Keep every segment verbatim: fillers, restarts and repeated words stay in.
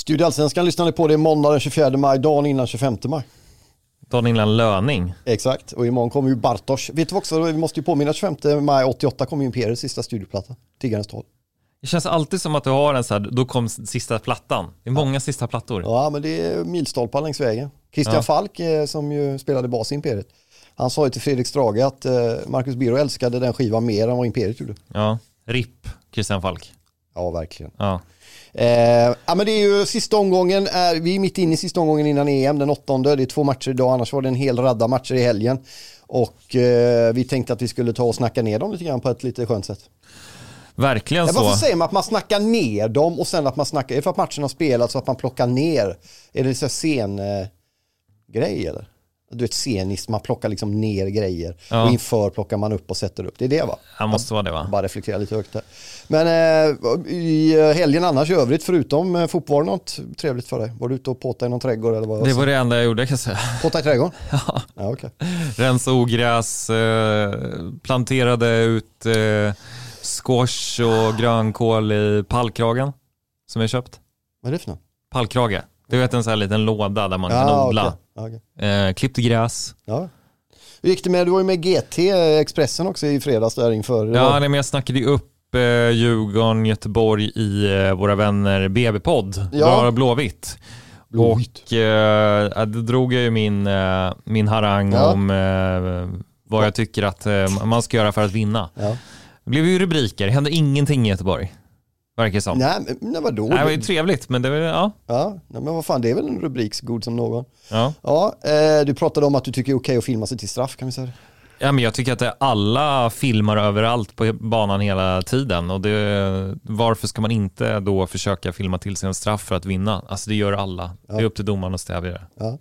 Studio Allsvenskan lyssnade på det måndag den tjugofjärde maj, dagen innan tjugofemte maj. Dagen innan löning. Exakt, och imorgon kommer ju Bartosz. Vet du också, vi måste ju påminna, tjugofemte maj åttioåtta kommer ju Imperiets sista studioplatta, Tiggarens tal. Det känns alltid som att du har en så här, då kom sista plattan. Det är många ja. sista plattor. Ja, men det är milstolpar längs vägen. Christian ja. Falk, som ju spelade bas i Imperiet, han sa ju till Fredrik Strage att Marcus Biro älskade den skivan mer än vad Imperiet gjorde. Ja, ripp Christian Falk. Ja, verkligen. Ja. Eh, ja, men det är ju sista omgången, är, vi är mitt inne i sista omgången innan E M, den åttonde. Det är två matcher idag, annars var det en hel radda matcher i helgen. Och eh, vi tänkte att vi skulle ta och snacka ner dem lite grann på ett lite skönt sätt. Verkligen så. Varför säger man att man snackar ner dem och sen att man snackar, är det för att matchen har spelats så att man plockar ner? Är det så scen eh, grej eller? Du vet, sceniskt, man plockar liksom ner grejer ja. och inför plockar man upp och sätter upp. Det är det, va? Ja, måste vara det, va? Bara reflektera lite högt där. Men eh, i helgen annars i övrigt, förutom eh, fotboll, något trevligt för dig? Var du ute och påta i någon trädgård? Eller vad? Det var det enda jag gjorde, kan jag säga. Påta i trädgården? Ja. Ja, okay. Rensa ogräs, eh, planterade ut eh, squash och grönkål i pallkragen som jag köpt. Vad är det för något? Pallkrage. Du vet, en sån här liten låda där man ja, kan odla. Okay. Okay. Eh, klippte gräs. Ja. Hur gick det med, du var ju med G T Expressen också i fredags där inför. Ja, nej, men jag snackade ju upp eh, Djurgården, Göteborg i eh, våra vänner B B-podd. Ja. Blåvitt. Blåvitt. Och eh, då drog jag ju min, eh, min harang ja. om eh, vad jag tycker att eh, man ska göra för att vinna. Ja. Det blev ju rubriker. Det hände ingenting i Göteborg. Verkar som. Nej, men vadå? Nej, det var ju trevligt, men det var ja. Ja, men vad fan, det är väl en rubrik så god som någon. Ja. Ja, eh, du pratade om att du tycker det är okej att filma sig till straff, kan vi säga det? Ja, men jag tycker att det, alla filmar överallt på banan hela tiden, och det, varför ska man inte då försöka filma till sig en straff för att vinna? Alltså det gör alla. Ja. Det är upp till domaren att stävja det. Ja.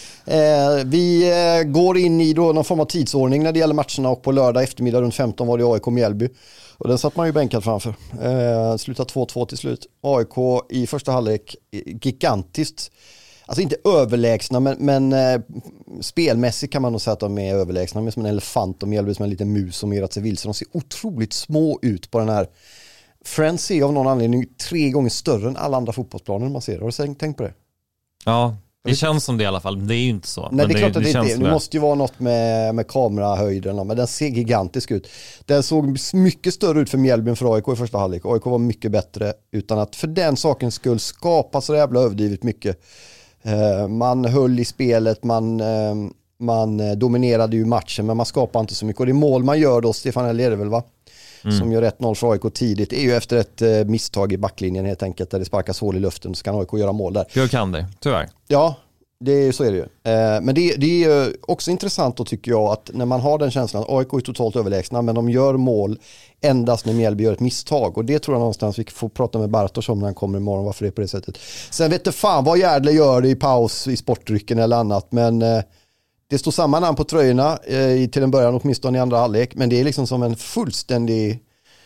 Eh, vi eh, går in i då någon form av tidsordning när det gäller matcherna, och på lördag eftermiddag runt femton var det A I K Mjällby. Och den satt man ju bänkad framför. Eh, slutat två två till slut. A I K i första halvlek gigantiskt. Alltså inte överlägsna, men, men eh, spelmässigt kan man nog säga att de är överlägsna. De är som en elefant och Mjällby som en liten mus som gerat sig vilse. De ser otroligt små ut på den här. Friends är av någon anledning tre gånger större än alla andra fotbollsplaner man ser. Har du tänkt på det? Ja, det känns som det i alla fall. Det är ju inte så. Nej, men det är klart det, att det, det, det, det. det måste ju vara något med, med kamerahöjden, men den ser gigantisk ut. Den såg mycket större ut för Mjällby än för A I K i första halvlek. A I K var mycket bättre, utan att för den sakens skull skapa så jävla överdrivet mycket. Uh, man höll i spelet, man, uh, man dominerade ju matchen, men man skapade inte så mycket. Och det mål man gör då, Stefan Hellier väl, va? Mm. Som gör ett noll för A I K tidigt, är ju efter ett uh, misstag i backlinjen helt enkelt, där det sparkas hål i luften, så kan A I K göra mål där. Jag kan det, tyvärr. Ja, det, så är det ju. Uh, men det, det är också intressant då, tycker jag, att när man har den känslan att A I K är totalt överlägsna, men de gör mål endast när Mjällby gör ett misstag. Och det tror jag någonstans vi får prata med Bartosz om när han kommer imorgon, varför det är på det sättet. Sen vet du fan vad Gärdle gör det i paus i sportdrycken eller annat, men uh, det står samma namn på tröjorna uh, till en början, åtminstone i andra halvlek, men det är liksom som en fullständig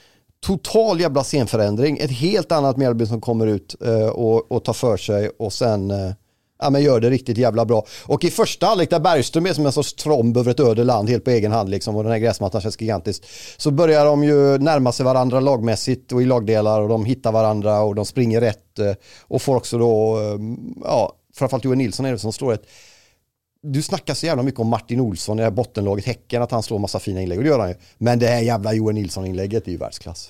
total jävla scenförändring. Ett helt annat Mjällby som kommer ut uh, och, och tar för sig och sen uh, ja, men gör det riktigt jävla bra. Och i första halvlek där Bergström är som en sorts tromb över ett öde land helt på egen hand liksom, och den här gräsmattan känns gigantiskt, så börjar de ju närma sig varandra lagmässigt och i lagdelar, och de hittar varandra och de springer rätt uh, och får också då uh, ja, framförallt Johan Nilsson är det som slår ett. Du snackar så jävla mycket om Martin Olsson i det här bottenlaget Häcken, att han slår massa fina inlägg, och det gör han ju. Men det här jävla Johan Nilsson-inlägget är ju världsklass.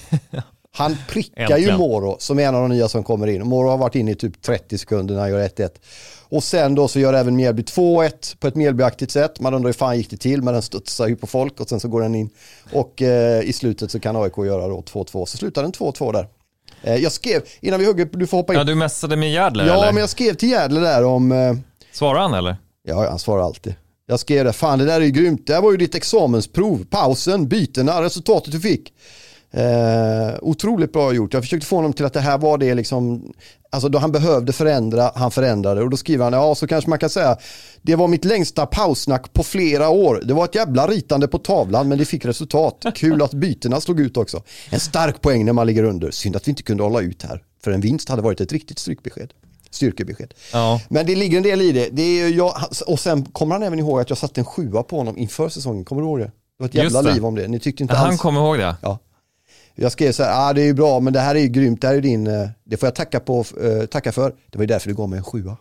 Han prickar ju Moro som är en av de nya som kommer in. Moro har varit inne i typ trettio sekunder när han gör ett ett. Och sen då så gör även Mjällby två ett på ett Mjällbyaktigt sätt. Man undrar hur fan gick det till, men den studsar ju på folk och sen så går den in. Och eh, i slutet så kan A I K göra då två två. Så slutar den två två där. Eh, jag skrev, innan vi hugger, du får hoppa in. Ja, du mässade med Gärdle, ja, eller? men jag skrev till Gärdle där om... Eh, Svarar han eller? Ja, han svarar alltid. Jag skrev det, fan det där är ju grymt. Det här var ju ditt examensprov, pausen, bytena, resultatet du fick. Eh, otroligt bra gjort. Jag försökte få honom till att det här var det liksom, alltså då han behövde förändra, han förändrade, och då skriver han, ja så kanske man kan säga, det var mitt längsta paussnack på flera år. Det var ett jävla ritande på tavlan, men det fick resultat. Kul att bytena slog ut också. En stark poäng när man ligger under. Synd att vi inte kunde hålla ut här, för en vinst hade varit ett riktigt strykbesked. Styrkebesked. Ja. Men det ligger en del i det. det är jag, och sen kommer han även ihåg att jag satte en sjua på honom inför säsongen. Kommer du ihåg det? Det var ett jävla liv om det. Ni tyckte inte han alls. kommer ihåg det. Ja. Jag skrev så här, ah, det är ju bra, men det här är ju grymt, det här är din, det får jag tacka, på, uh, tacka för. Det var ju därför det gav mig en sjua.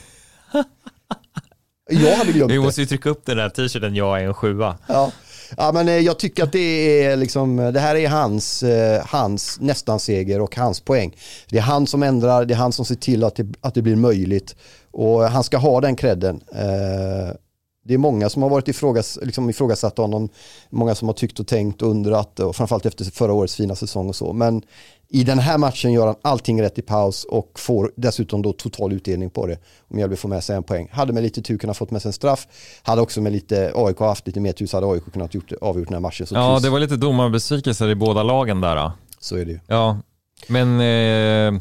Jag hade glömt det. Vi måste ju trycka upp den där t-shirten, jag är en sjua. Ja. Ja, men eh, jag tycker att det är liksom, det här är hans, eh, hans nästan seger och hans poäng. Det är han som ändrar, det är han som ser till att det, att det blir möjligt, och han ska ha den credden. Eh, det är många som har varit ifrågas, liksom ifrågasatt honom, många som har tyckt och tänkt och undrat, och framförallt efter förra årets fina säsong och så, men i den här matchen gör han allting rätt i paus och får dessutom då total utdelning på det. Om Mjällby får med sig en poäng. Hade med lite tur kunnat fått med sig en straff. Hade också med lite A I K haft lite mer tur, så hade A I K kunnat gjort, avgjort den här matchen. Så ja, trist. Det var lite domarbesvikelser i båda lagen där. Då. Så är det ju. Ja, men eh,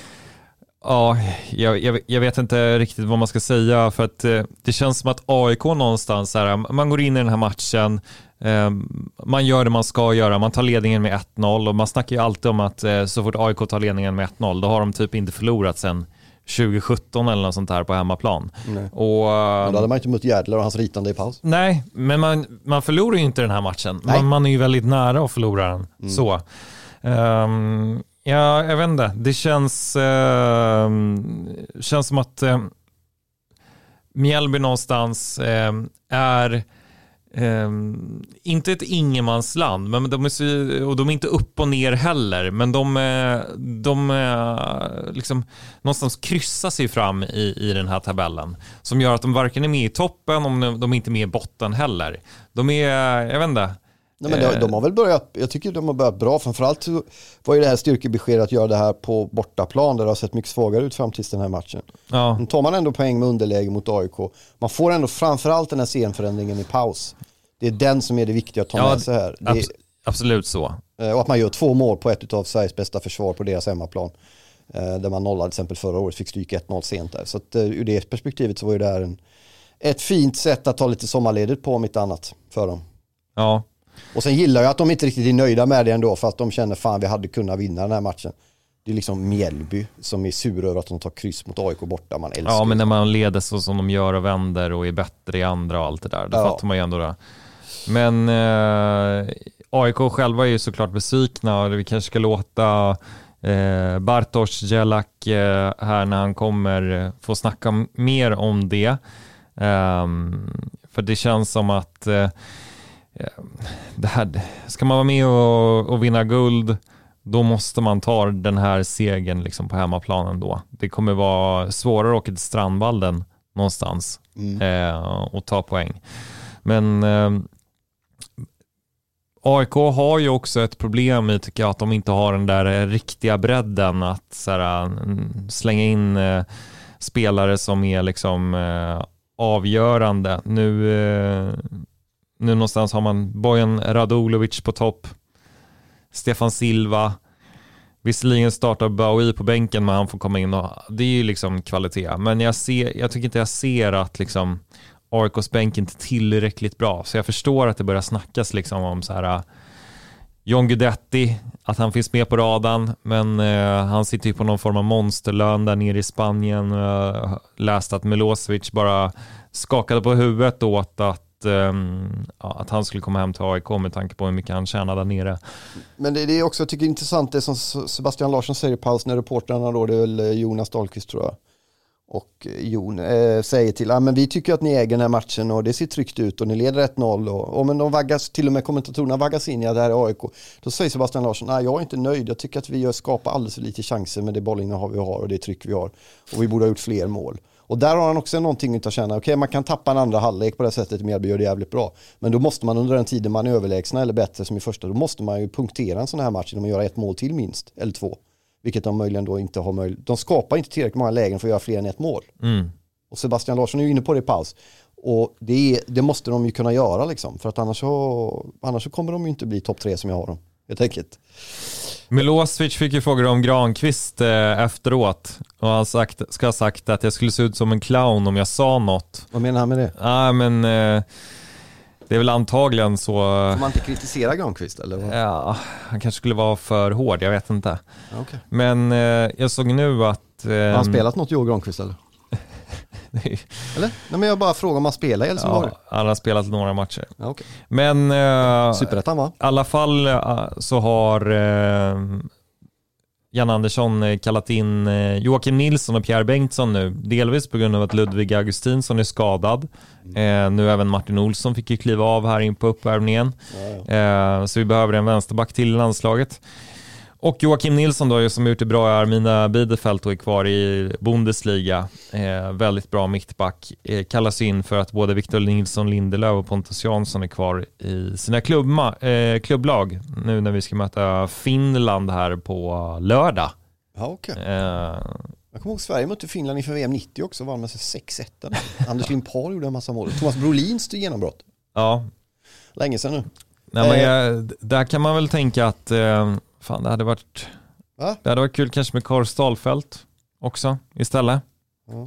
ja, jag, jag, jag vet inte riktigt vad man ska säga, för att eh, det känns som att A I K någonstans här, man går in i den här matchen, man gör det man ska göra, man tar ledningen med ett noll, och man snackar ju alltid om att så fort A I K tar ledningen med ett noll, då har de typ inte förlorat sen tjugo sjutton eller något sånt här på hemmaplan. Nej. Och, men då hade man inte mött Järdler och hans ritande i paus. Nej, men man, man förlorar ju inte den här matchen. Man, man är ju väldigt nära att förlora den. Mm. Så. Um, ja, jag vet inte. Det känns, uh, känns som att uh, Mjällby någonstans uh, är Um, inte ett ingenmansland, men de är, så, och de är inte upp och ner heller, men de, de liksom någonstans kryssar sig fram i, i den här tabellen, som gör att de varken är med i toppen, om de, de är inte med i botten heller. De är, jag vet inte. Nej, men de, de har väl börjat, jag tycker de har börjat bra. Framförallt var ju det här styrkebeskedet att göra det här på bortaplan, där det har sett mycket svagare ut fram till den här matchen. Ja. Nu tar man ändå poäng med underläge mot A I K. Man får ändå framförallt den här scenförändringen i paus. Det är den som är det viktiga att ta ja, med sig här. Det abs- absolut så. Och att man gör två mål på ett av Sveriges bästa försvar på deras hemmaplan. Där man nollade till exempel förra året, fick stryka ett noll sent där. Så att ur det perspektivet så var ju det här en, ett fint sätt att ta lite sommarledigt på, om inte annat, för dem. Ja. Och sen gillar jag att de inte riktigt är nöjda med det ändå, för att de känner fan vi hade kunnat vinna den här matchen. Det är liksom Mjällby som är sur över att de tar kryss mot A I K borta. Man älskar. Ja, men när man leder så som de gör och vänder och är bättre i andra och allt det där, då ja. fattar man ju ändå det. Men eh, A I K själva är ju såklart besvikna, och vi kanske ska låta eh, Bartosz Jelak eh, här när han kommer få snacka mer om det. Um, för det känns som att eh, det här, ska man vara med och, och vinna guld, då måste man ta den här segern liksom på hemmaplanen då. Det kommer vara svårare att åka till Strandvallen någonstans mm. eh, och ta poäng. Men eh, A I K har ju också ett problem i, tycker jag, att de inte har den där riktiga bredden att så här, slänga in eh, spelare som är liksom eh, avgörande. Nu, eh, nu någonstans har man Bojan Radulovic på topp, Stefan Silva, visserligen startar Bowie på bänken, men han får komma in och det är ju liksom kvalitet. Men jag, ser, jag tycker inte jag ser att liksom A I K:s bänk inte tillräckligt bra. Så jag förstår att det börjar snackas liksom om så här John Guidetti, att han finns med på radarn, men eh, han sitter ju på någon form av monsterlön där nere i Spanien. Uh, läst att Milosevic bara skakade på huvudet åt att Um, ja, att han skulle komma hem till A I K med tanke på hur mycket han tjänar där nere. Men det, det är också, jag tycker, intressant det som Sebastian Larsson säger i paus när reportrarna då, det är väl Jonas Dahlqvist tror jag, och Jon äh, säger till, ah, men vi tycker att ni äger den här matchen och det ser tryggt ut och ni leder ett noll och, och men de vaggas, till och med kommentatorerna vaggas in i att det här är A I K. Då säger Sebastian Larsson, nej jag är inte nöjd, jag tycker att vi gör, skapar alldeles för lite chanser med det bollinnehav vi har och det tryck vi har, och vi borde ha gjort fler mål. Och där har han också någonting att känna. Okej, okay, man kan tappa en andra halvlek på det sättet, Mjällby gör det jävligt bra. Men då måste man under den tiden man är överlägsna eller bättre som i första, då måste man ju punktera en sån här match genom att göra ett mål till minst, eller två. Vilket de möjligen då inte har möjlighet. De skapar inte tillräckligt många lägen för att göra fler än ett mål. Mm. Och Sebastian Larsson är ju inne på det i paus. Och det, är, det måste de ju kunna göra liksom. För att annars så, annars så kommer de ju inte bli topp tre som jag har dem. Helt enkelt. Milosevic fick ju frågor om Granqvist eh, efteråt, och han sagt, ska ha sagt att jag skulle se ut som en clown om jag sa något. Vad menar han med det? Ja, ah, men eh, det är väl antagligen så. Får man inte kritisera Granqvist eller vad? Ja, han kanske skulle vara för hård, jag vet inte. Okay. Men eh, jag såg nu att... Eh, har han spelat något i år, Granqvist eller? Eller? Nej, men jag bara frågar om man spelar i Helsingborg. Ja, alla har spelat några matcher. Ja, okay. Men uh, Superettan, va? i alla fall uh, så har uh, Jan Andersson kallat in uh, Joakim Nilsson och Pierre Bengtsson nu. Delvis på grund av att Ludvig Augustinsson är skadad. Mm. Uh, nu även Martin Olsson fick ju kliva av här in på uppvärmningen. Ja, ja. Uh, så vi behöver en vänsterback till i landslaget. Och Joakim Nilsson då, som gjort det bra i Armina Bielefeld och är kvar i Bundesliga. Eh, väldigt bra mittback. Eh, kallas in för att både Victor Nilsson Lindelöf och Pontus Jansson är kvar i sina klubbma, eh, klubblag. Nu när vi ska möta Finland här på lördag. Ja, okej. Okay. Eh, Jag kommer ihåg Sverige mötte Finland inför V M nittio också. Var med sig sex ett. Anders Limpar gjorde en massa mål. Thomas Brolins stod genombrott. Ja. Länge sedan nu. Nej, men jag, där kan man väl tänka att... Eh, Fan, det hade varit Va? Det hade varit kul kanske med Karl Stalfelt också istället. Mm.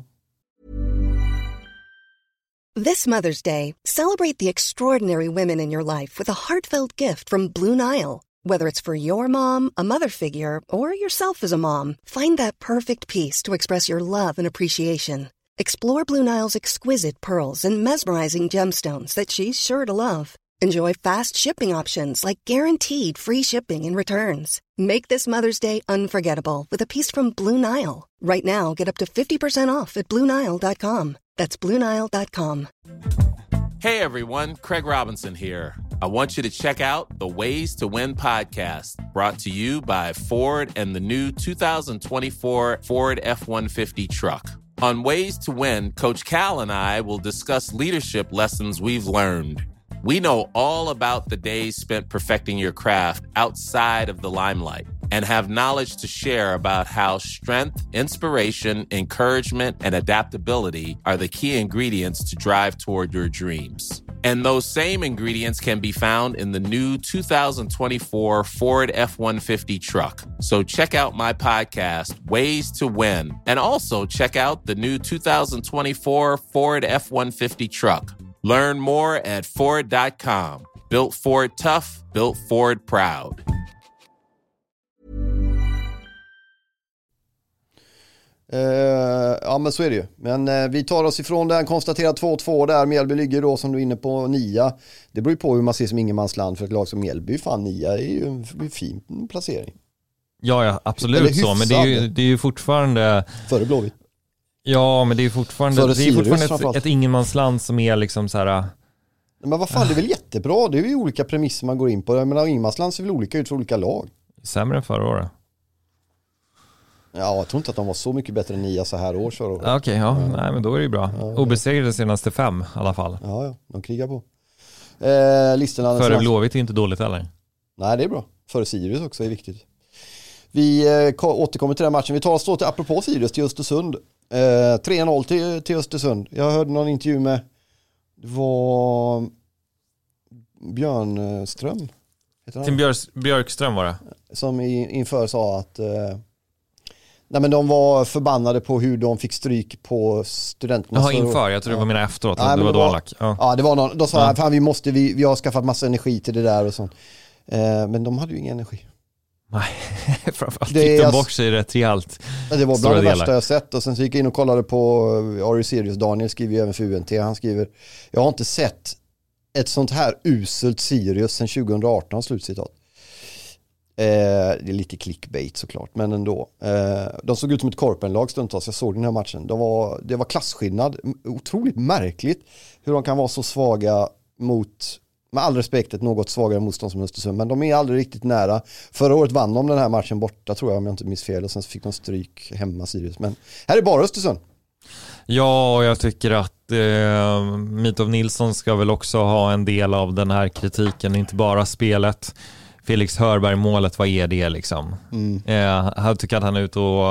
This Mother's Day, celebrate the extraordinary women in your life with a heartfelt gift from Blue Nile. Whether it's for your mom, a mother figure, or yourself as a mom, find that perfect piece to express your love and appreciation. Explore Blue Nile's exquisite pearls and mesmerizing gemstones that she's sure to love. Enjoy fast shipping options like guaranteed free shipping and returns. Make this Mother's Day unforgettable with a piece from Blue Nile. Right now, get up to fifty percent off at Blue Nile dot com. That's Blue Nile dot com. Hey everyone, Craig Robinson here. I want you to check out the Ways to Win podcast, brought to you by Ford and the new two thousand twenty-four Ford F one fifty truck. On Ways to Win, Coach Cal and I will discuss leadership lessons we've learned. We know all about the days spent perfecting your craft outside of the limelight and have knowledge to share about how strength, inspiration, encouragement, and adaptability are the key ingredients to drive toward your dreams. And those same ingredients can be found in the new two thousand twenty-four Ford F one fifty truck. So check out my podcast, Ways to Win, and also check out the new two thousand twenty-four Ford F one fifty truck. Learn more at Ford dot com. Built Ford tough, built Ford proud. Uh, ja, men så är det ju. Men uh, vi tar oss ifrån den, konstaterar två två där. Mjällby ligger då, som du är inne på, nia. Det beror ju på hur man ser som ingenmansland för ett lag som Mjällby. Fan, nia är ju en fin placering. Ja, ja, absolut så. Men det är ju, det är ju fortfarande... Före Blåvitt. Ja, men det är fortfarande, det är fortfarande ett, ett ingenmansland som är liksom så här... Men vad fan, det är väl jättebra. Det är ju olika premisser man går in på. Jag menar, ingenmansland ser väl olika ut för olika lag. Sämre än förra året. Ja, jag tror inte att de var så mycket bättre än nia så här år. Okej, okay, ja. ja. Nej, men då är det ju bra. Ja, obesegrade senaste fem i alla fall. Ja, ja. De krigar på. Eh, listorna... Före Blåvitt är inte dåligt heller. Nej, det är bra. Före Sirius också är viktigt. Vi eh, återkommer till den matchen. Vi tar oss då till, apropå Sirius, till Östersund. Eh, tre noll till, till Östersund. Jag hörde någon intervju med... Det var... Björnström. Tim Björk, Björkström var det. Som i, inför sa att... Eh, nej, men de var förbannade på hur de fick stryk på studenterna. Jaha, inför. Jag tror det var mina efteråt. Nej, det var det var, dålack. Ja. ja, det var någon. De sa ja. att fan, vi måste, vi, vi har skaffat massa energi till det där och sånt. Eh, men de hade ju ingen energi. Nej, framförallt gick de bort sig rätt rejält. Ja, det var bland det värsta jag sett. Och sen så gick jag in och kollade på Ari Sirius. Daniel skriver ju även för U N T. Han skriver, jag har inte sett ett sånt här uselt Sirius sedan tjugo arton, slutcitat. Eh, det är lite clickbait såklart, men ändå. Eh, de såg ut som ett korpenlag stundtals. Jag såg den här matchen. De var, det var klassskillnad. Otroligt märkligt hur de kan vara så svaga mot, med all respekt, ett något svagare motstånd som Östersund. Men de är aldrig riktigt nära. Förra året vann de den här matchen borta, tror jag, om jag inte minns fel. Och sen fick de stryk hemma Sirius. Men här är bara Östersund. Ja, och jag tycker att eh, Mitov Nilsson ska väl också ha en del av den här kritiken. Inte bara spelet. Felix Hörberg-målet, vad är det liksom? Mm. Eh, jag tycker att han är ute och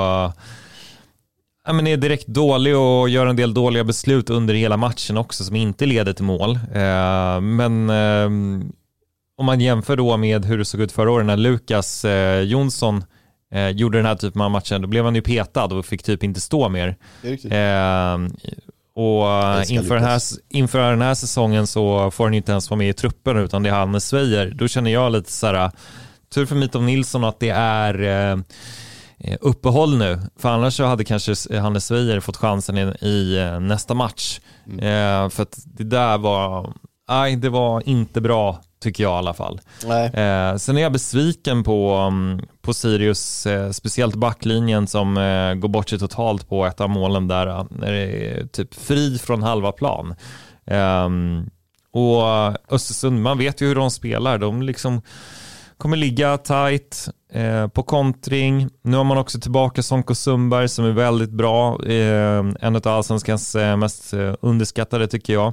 äh, men är direkt dålig och gör en del dåliga beslut under hela matchen också som inte leder till mål. Eh, men eh, om man jämför då med hur det såg ut förra året när Lukas eh, Jonsson eh, gjorde den här typen av matchen, då blev han ju petad och fick typ inte stå mer. Eh, och inför den, här, inför den här säsongen så får han inte ens vara med i truppen utan det är Hannes Sveijer. Då känner jag lite så här, tur för Mitov Nilsson att det är uppehåll nu. För annars så hade kanske Hannes Weijer fått chansen i, i nästa match. Mm. Eh, för att det där var... Nej, det var inte bra tycker jag i alla fall. Nej. Eh, sen är jag besviken på, på Sirius, eh, speciellt backlinjen som eh, går bort sig totalt på ett av målen där. När det är typ fri från halva plan. Eh, och Östersund, man vet ju hur de spelar. De liksom kommer ligga tight eh, på kontring. Nu har man också tillbaka Sonko Sundberg som är väldigt bra. Eh, en av allsvenskans eh, mest eh, underskattade tycker jag.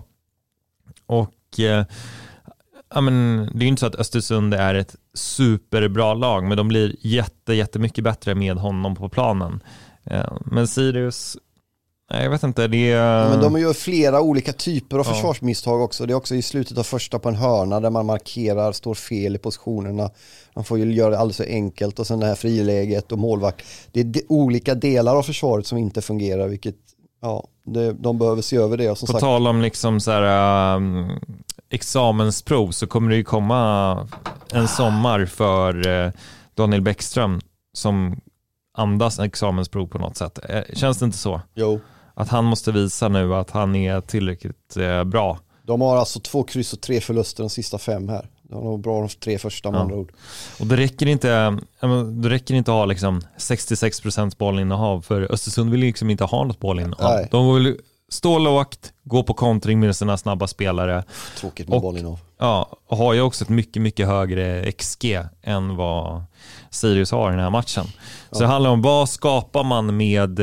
Och eh, ja, men, det är ju inte så att Östersund är ett superbra lag, men de blir jätte, jättemycket bättre med honom på planen. Eh, men Sirius, nej, jag vet inte. Det är... ja, men de gör flera olika typer av ja. försvarsmisstag också. Det är också i slutet av första på en hörna där man markerar, står fel i positionerna. Man får ju göra det alldeles så enkelt och sen det här friläget och målvakt. Det är de, olika delar av försvaret som inte fungerar, vilket ja, det, de behöver se över det. Och som på sagt, tal om liksom så här, um, examensprov så kommer det ju komma en sommar för uh, Daniel Bäckström som andas en examensprov på något sätt. Känns det inte så? Jo. Att han måste visa nu att han är tillräckligt uh, bra. De har alltså två kryss och tre förluster de sista fem här. De var bra de tre första med ja. andra ord. Och det räcker inte, det räcker inte att ha liksom sextiosex procent bollinnehav, för Östersund vill liksom inte ha något bollinnehav. Nej. De vill stå lågt, gå på kontring med sina snabba spelare. Tråkigt med bollinnehav. Ja, och har ju också ett mycket, mycket högre X G än vad Sirius har i den här matchen. Så ja. Det handlar om vad skapar man med,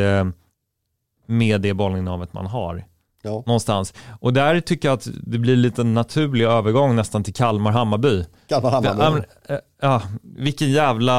med det bollinnehavet man har. Ja. Någonstans. Och där tycker jag att det blir lite naturlig övergång nästan till Kalmar-Hammarby. Kalmar-Hammarby. Ja, ja, vilken jävla...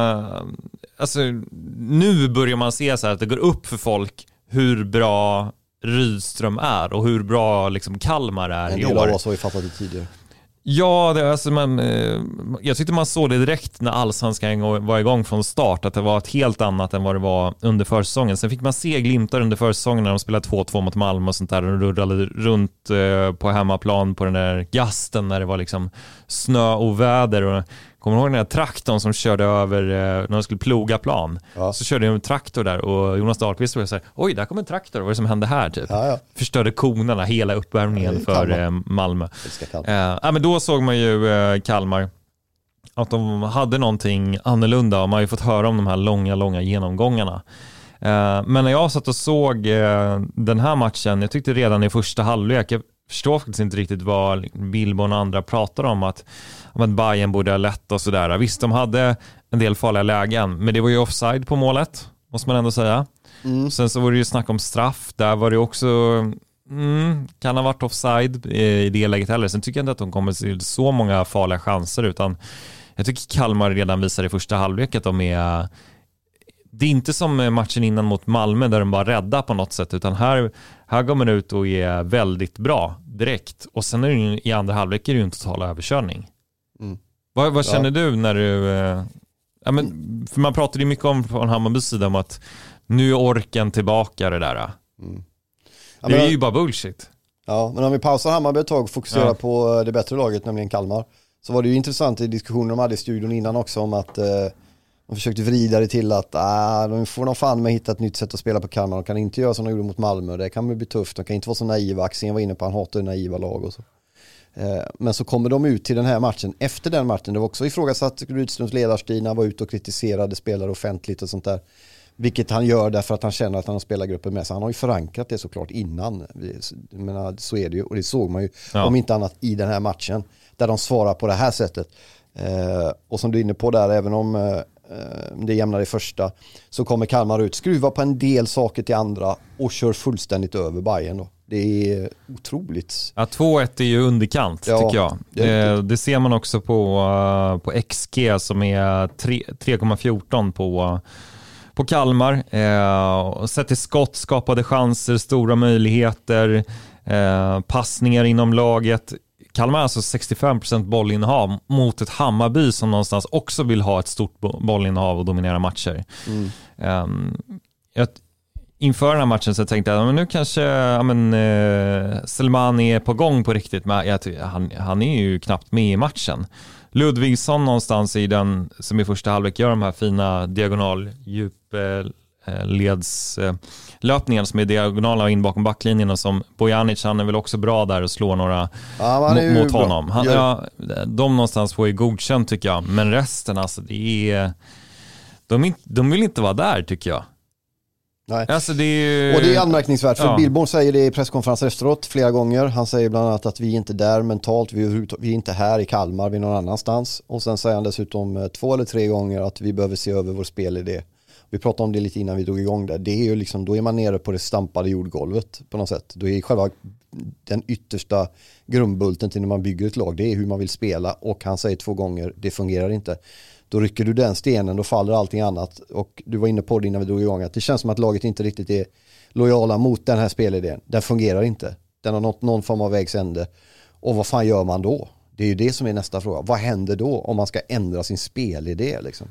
Alltså, nu börjar man se så här att det går upp för folk hur bra Rydström är och hur bra liksom Kalmar är en i del år. av oss har ju fattat det tidigare. Ja, det, alltså, man, jag tyckte man såg det direkt när allsvenskan var igång från start, att det var ett helt annat än vad det var under försäsongen. Sen fick man se glimtar under försäsongen när de spelade två två mot Malmö och sånt där, och rullade runt på hemmaplan på den där gasten när det var liksom snö och väder. Och kommer du ihåg den här traktorn som körde över när de skulle ploga plan? Ja. Så körde de en traktor där och Jonas Dahlqvist var så här, oj, där kommer en traktor, vad är det som hände här typ? Ja, ja. Förstörde konerna, hela uppvärmningen ja, för Kalmar. Malmö. Eh, ja, men då såg man ju eh, Kalmar att de hade någonting annorlunda, och man har ju fått höra om de här långa, långa genomgånga. Eh, men när jag satt och såg eh, den här matchen, jag tyckte redan i första halvlek, jag förstår faktiskt inte riktigt vad Billborn och andra pratar om, att, om att Bayern borde ha lätt och sådär. Visst, de hade en del farliga lägen, men det var ju offside på målet, måste man ändå säga. Mm. Sen så var det ju snack om straff, där var det också mm, kan ha varit offside i det läget heller. Sen tycker jag inte att de kommer till så många farliga chanser, utan jag tycker Kalmar redan visar i första halvlek att de är... Det är inte som matchen innan mot Malmö där de bara räddar på något sätt, utan här, här går man ut och är väldigt bra direkt. Och sen är det ju, i andra halvlek är det ju en total överkörning. Mm. Vad, vad känner ja. du när du... Eh, ja, men, för man pratar ju mycket om från Hammarbys sida om att nu är orken tillbaka det där. Mm. Ja, det är men, ju bara bullshit. Ja, men om vi pausar Hammarby ett tag och fokuserar ja. på det bättre laget, nämligen Kalmar, så var det ju intressant i diskussionen de hade i studion innan också om att... Eh, de försökte vrida det till att ah, de får nog fan med hitta ett nytt sätt att spela på Kalmar. De kan inte göra som de gjorde mot Malmö. Det kan bli tufft. De kan inte vara så naiva. Axén var inne på att han hatar naiva lag och så. Eh, men så kommer de ut till den här matchen. Efter den matchen, det var också ifrågasatt Rydströms ledarstil när han var ute och kritiserade spelare offentligt och sånt där. Vilket han gör därför att han känner att han har spelargruppen med sig. Han har ju förankrat det såklart innan. Jag menar, så är det ju. Och det såg man ju, ja. om inte annat, i den här matchen. Där de svarar på det här sättet. Eh, och som du är inne på där, även om... Eh, det jämnar i första, så kommer Kalmar ut, skruva på en del saker till andra och kör fullständigt över Bayern då. Det är otroligt. Ja, två ett är ju underkant, ja, tycker jag. Det, det ser man också på, på X G som är tre komma fjorton på, på Kalmar. Eh, sett till skott, skapade chanser, stora möjligheter, eh, passningar inom laget. Kalmar alltså sextiofem procent bollinnehav mot ett Hammarby som någonstans också vill ha ett stort bollinnehav och dominera matcher. Mm. Um, jag, inför den här matchen så tänkte jag att nu kanske ja, men, uh, Selmani är på gång på riktigt, men jag, han, han är ju knappt med i matchen. Ludvigsson någonstans i den som i första halvlek gör de här fina diagonal djupledslöpningarna som är diagonala in bakom backlinjen, och som Bojanic, han är väl också bra där och slår några ja, mot, mot honom. Han, ja, de någonstans får ju godkänt tycker jag, men resten alltså det är de, de vill inte vara där tycker jag. Nej. Alltså det är, och det är anmärkningsvärt för ja. Billborn säger det i presskonferenser efteråt flera gånger. Han säger bland annat att vi är inte där mentalt, vi är, vi är inte här i Kalmar, vi är någon annanstans. Och sen säger han dessutom två eller tre gånger att vi behöver se över vår spelidé. Vi pratade om det lite innan vi drog igång där. Det är ju liksom, då är man nere på det stampade jordgolvet på något sätt. Då är själva den yttersta grundbulten till när man bygger ett lag, det är hur man vill spela. Och han säger två gånger, det fungerar inte. Då rycker du den stenen, då faller allting annat. Och du var inne på det innan vi drog igång att det känns som att laget inte riktigt är lojala mot den här spelidén. Den fungerar inte. Den har nått någon form av vägs ände. Och vad fan gör man då? Det är ju det som är nästa fråga. Vad händer då om man ska ändra sin spelidé liksom?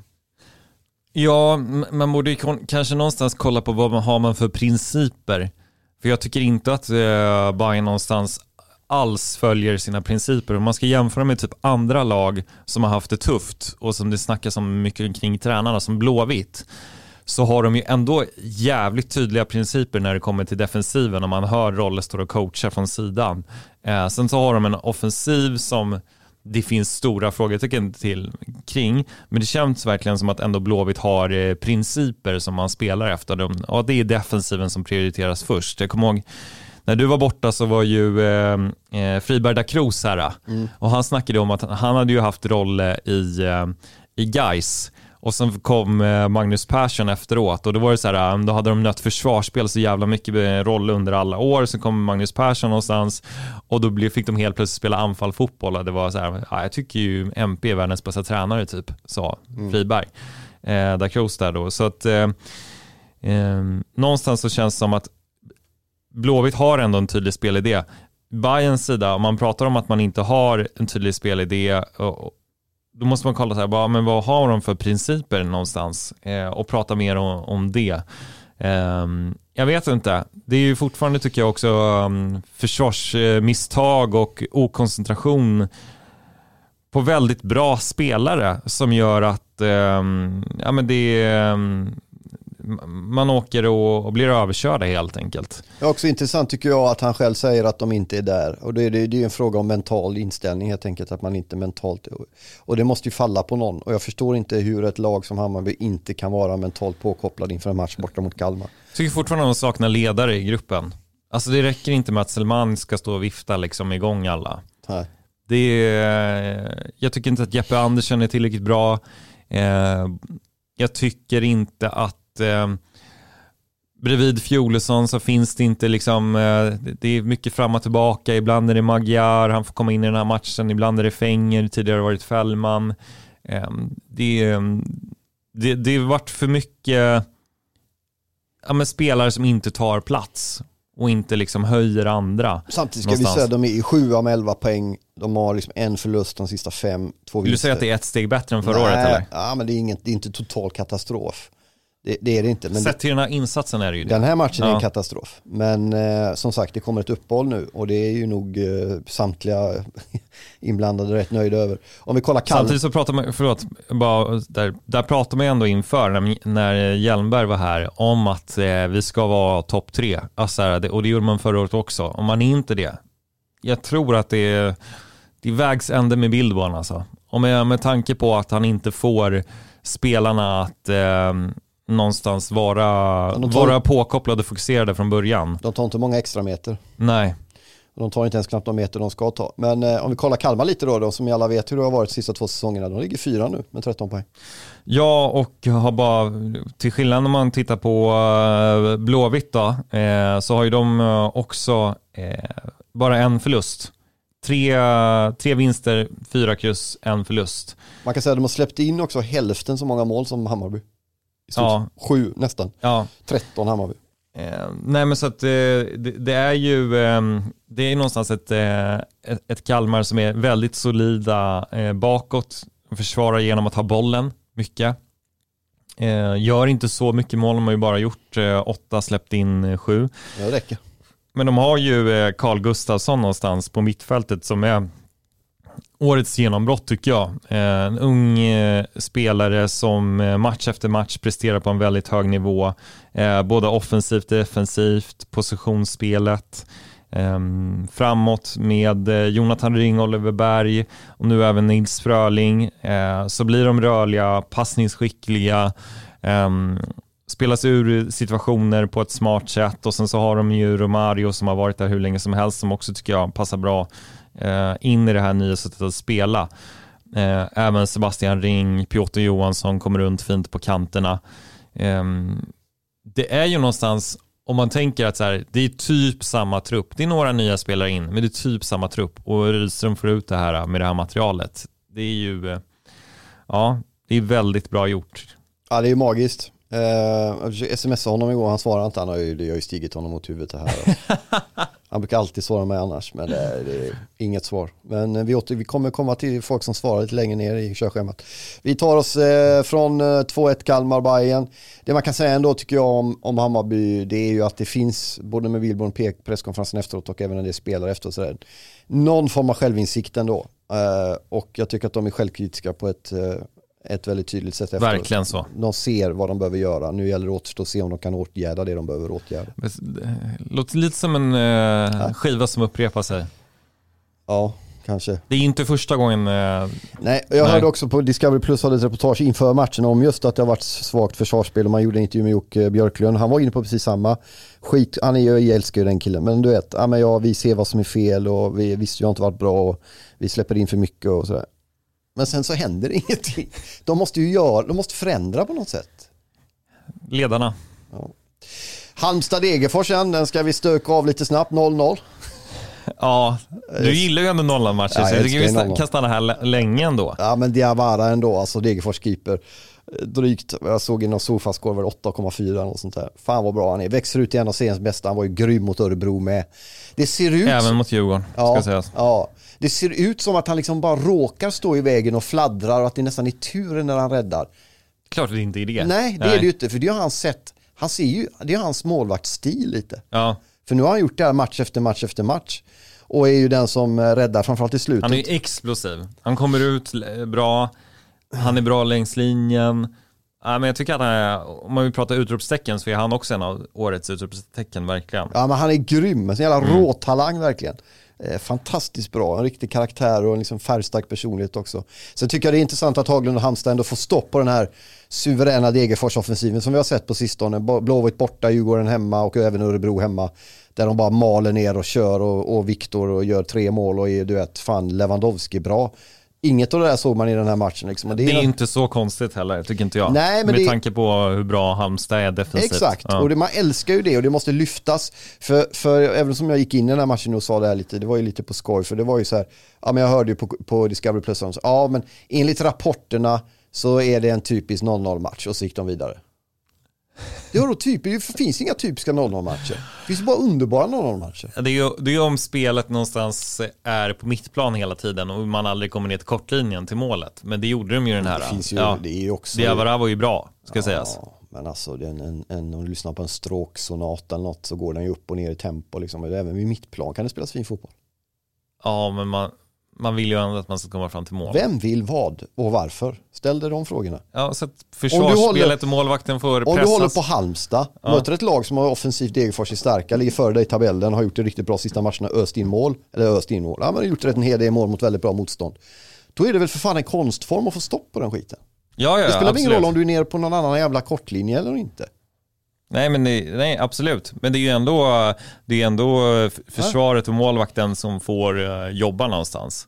Ja, man borde ju kanske någonstans kolla på vad man har man för principer. För jag tycker inte att eh, Bayern någonstans alls följer sina principer. Om man ska jämföra med typ andra lag som har haft det tufft och som det snackas om mycket kring tränarna som Blåvitt, så har de ju ändå jävligt tydliga principer när det kommer till defensiven, om man hör Rolle står och coachar från sidan. Eh, sen så har de en offensiv som det finns stora frågetecken till kring, men det känns verkligen som att ändå Blåvitt har eh, principer som man spelar efter dem. Och det är defensiven som prioriteras först. Jag kommer ihåg när du var borta så var ju eh, Friberg da Cruz här. Mm. Och han snackade om att han hade ju haft roll i, eh, i Gais. Och sen kom eh, Magnus Persson efteråt. Och då var det så här, då hade de nött försvarsspel så jävla mycket roll under alla år. Så kom Magnus Persson någonstans. Och då blev, fick de helt plötsligt spela anfallfotboll. Och det var så här, ja, jag tycker ju M P är världens bästa tränare typ, sa mm. Friberg. Eh, da Cruz där då. Så att eh, eh, någonstans så känns det som att Blåvitt har ändå en tydlig spelidé. Bayerns sida, om man pratar om att man inte har en tydlig spelidé, då måste man kolla så här, bara, men vad har de för principer någonstans? Eh, och prata mer om, om det. Eh, jag vet inte. Det är ju fortfarande tycker jag också um, försvarsmisstag och okoncentration på väldigt bra spelare som gör att eh, ja, men det är... Um, man åker och, och blir överkörda helt enkelt. Det är också intressant tycker jag att han själv säger att de inte är där. Och det är, det är en fråga om mental inställning helt enkelt, att man inte mentalt... Och det måste ju falla på någon. Och jag förstår inte hur ett lag som Hammarby inte kan vara mentalt påkopplad inför en match borta mot Kalmar. Jag tycker fortfarande att de saknar ledare i gruppen. Alltså det räcker inte med att Selman ska stå och vifta liksom igång alla. Nej. Det är, jag tycker inte att Jeppe Andersson är tillräckligt bra. Eh, jag tycker inte att Eh, bredvid Fjolesson så finns det inte liksom, eh, det är mycket fram och tillbaka, ibland är det Magyar, han får komma in i den här matchen, ibland är det Fänger, tidigare har det varit Fällman. eh, det, det, det har varit för mycket ja, med spelare som inte tar plats och inte liksom höjer andra. Samtidigt ska någonstans. Vi säga att de är i sju av elva poäng. De har liksom en förlust de sista fem, två vinster. Vill du säga att det är ett steg bättre än förra Nej, året eller? Ja, men det är, inget, det är inte total katastrof. Det, det är det inte. Men sett till den här insatsen är det ju det. Den här matchen ja. är en katastrof. Men eh, som sagt, det kommer ett uppehåll nu. Och det är ju nog eh, samtliga inblandade rätt nöjda över. Om vi kollar Kalmar. Samtidigt så pratar man, förlåt, bara, där, där pratar man ändå inför när, när Hjelmberg var här om att eh, vi ska vara topp tre. Alltså, det, och det gjorde man förra året också. Om man är inte det. Jag tror att det är, det är vägs ände med Billborn alltså. Och med, med tanke på att han inte får spelarna att eh, någonstans vara, tar, vara påkopplade och fokuserade från början. De tar inte många extra meter. Nej. De tar inte ens knappt de meter de ska ta. Men eh, om vi kollar Kalmar lite då, då, som alla vet hur det har varit de sista två säsongerna. De ligger fyra nu med tretton poäng. Ja, och har bara, till skillnad när man tittar på uh, Blåvitt då, eh, så har ju de uh, också eh, bara en förlust. Tre, tre vinster, fyra kryss, en förlust. Man kan säga att de har släppt in också hälften så många mål som Hammarby. Ja. Sju nästan. Ja. tretton Hammarby. Eh, nej men så att eh, det, det är ju eh, det är någonstans ett, eh, ett, ett Kalmar som är väldigt solida eh, bakåt. Försvarar genom att ha bollen mycket. Eh, gör inte så mycket mål, de har ju bara gjort eh, åtta, släppt in eh, sju. Ja, det räcker. Men de har ju eh, Carl Gustafsson någonstans på mittfältet som är årets genombrott tycker jag. En ung spelare som match efter match presterar på en väldigt hög nivå. Både offensivt och defensivt, positionsspelet. Framåt med Jonathan Ring, Oliver Berg och nu även Nils Fröling. Så blir de rörliga, passningsskickliga, spelas ur situationer på ett smart sätt. Och sen så har de ju Romario som har varit där hur länge som helst, som också tycker jag passar bra in i det här nya sättet att spela. Även Sebastian Ring, Piotr Johansson kommer runt fint på kanterna. Det är ju någonstans, om man tänker att så här, det är typ samma trupp. Det är några nya spelare in, men det är typ samma trupp. Och Rydström får ut det här med det här materialet. Det är ju, ja, det är väldigt bra gjort. Ja, det är ju magiskt. Jag smsade honom igår, han svarar inte. Han har ju, det har ju stigit honom mot huvudet det här. Han brukar alltid svara mig annars, men det är, det är inget svar. Men vi, åter, vi kommer komma till folk som svarar lite längre ner i körschemat. Vi tar oss eh, från eh, två ett Kalmar-Bayern. Det man kan säga ändå tycker jag om, om Hammarby, det är ju att det finns, både med Wilborn Pek presskonferensen efteråt och även när det spelar efteråt, så där, någon form av självinsikt ändå. Eh, och jag tycker att de är självkritiska på ett... Eh, ett väldigt tydligt sätt. Efter. Verkligen så. De ser vad de behöver göra. Nu gäller det återstå att se om de kan åtgärda det de behöver åtgärda. Låter lite som en uh, ja. skiva som upprepar sig. Ja, kanske. Det är inte första gången. Uh, nej, jag nej. hörde också på Discovery Plus hade ett reportage inför matchen om just att det har varit svagt försvarsspel och man gjorde en intervju med Jocke Björklund. Han var inne på precis samma skit. Han är ju, jag älskar ju den killen. Men du vet, ja, men ja, vi ser vad som är fel och vi visste ju inte varit bra och vi släpper in för mycket och sådär. Men sen så händer ingenting. De måste ju göra, de måste förändra på något sätt. Ledarna. Ja. Halmstad-Degerfors, den ska vi stöka av lite snabbt, noll noll. Ja, du gillar ju ändå noll-matcher, ja, så jag tycker vi kan stanna här länge ändå. Ja, men Diawara ändå, alltså Degerfors keeper. Drygt, jag såg inom Sofascore var åtta komma fyra och sånt där. Fan vad bra han är. Växer ut i en av seriens bästa. Han var ju grym mot Örebro med. Det ser ut... Även mot Djurgården, ja, ska sägas. Ja, det ser ut som att han liksom bara råkar stå i vägen och fladdrar och att det nästan är turen när han räddar. Klart att det inte är det. Nej, det Nej. är det ju inte. För det har han sett. Han ser ju, det är hans målvaktsstil lite. Ja. För nu har han gjort det här match efter match efter match. Och är ju den som räddar framförallt i slutet. Han är ju explosiv. Han kommer ut bra. Han är bra längs linjen. Ja, men jag tycker att han är, om man vill prata utropstecken, så är han också en av årets utropstecken verkligen. Ja, men han är grym. En jävla mm. råtalang verkligen. Eh, fantastiskt bra. En riktig karaktär och en liksom färgstark personlighet också. Sen tycker jag det är intressant att Haglund och Halmstad ändå får stopp på den här suveräna Degerfors-offensiven som vi har sett på sistone. Blåvitt borta, Djurgården hemma och även Örebro hemma. Där de bara maler ner och kör och, och Viktor och gör tre mål och är, du vet, fan Lewandowski bra. Inget av det där såg man i den här matchen. Liksom. Och det, det är något... inte så konstigt heller, tycker inte jag. Nej, men med det... tanke på hur bra Halmstad är defensivt. Exakt, ja. Och det, man älskar ju det och det måste lyftas. För, för även som jag gick in i den här matchen och sa det här lite, det var ju lite på skoj. För det var ju så här, ja men jag hörde ju på, på Discovery Plus, så, ja men enligt rapporterna så är det en typisk noll noll match och så gick de vidare. Det, var då typ, det finns inga typiska noll noll matcher. Det finns bara underbara noll noll matcher. Det är ju det är om spelet någonstans är på mittplan hela tiden och man aldrig kommer ner till kortlinjen till målet. Men det gjorde de ju den här. Det finns ju, ja. det är ju också... Diawara var ju bra, ska ja, sägas. Men alltså, det är en, en, en, om du lyssnar på en stråksonat eller något så går den ju upp och ner i tempo. Liksom. Även vid mittplan kan det spelas fin fotboll. Ja, men man... Man vill ju ändå att man ska komma fram till mål. Vem vill vad och varför? Ställ dig de frågorna. Ja, så att försvarsspelet och målvakten får pressas. Om du håller på Halmstad, ja. möter ett lag som har offensivt Degerfors i starka, ligger före dig i tabellen, har gjort det riktigt bra sista matcherna, öst in mål, eller öst in mål. Ja, men har gjort rätt en hel del mål mot väldigt bra motstånd. Då är det väl för fan en konstform att få stopp på den skiten. Ja, ja, det spelar absolut. ingen roll om du är nere på någon annan jävla kortlinje eller inte. Nej, men det, nej, absolut. Men det är ju ändå, det är ändå försvaret och målvakten som får jobba någonstans.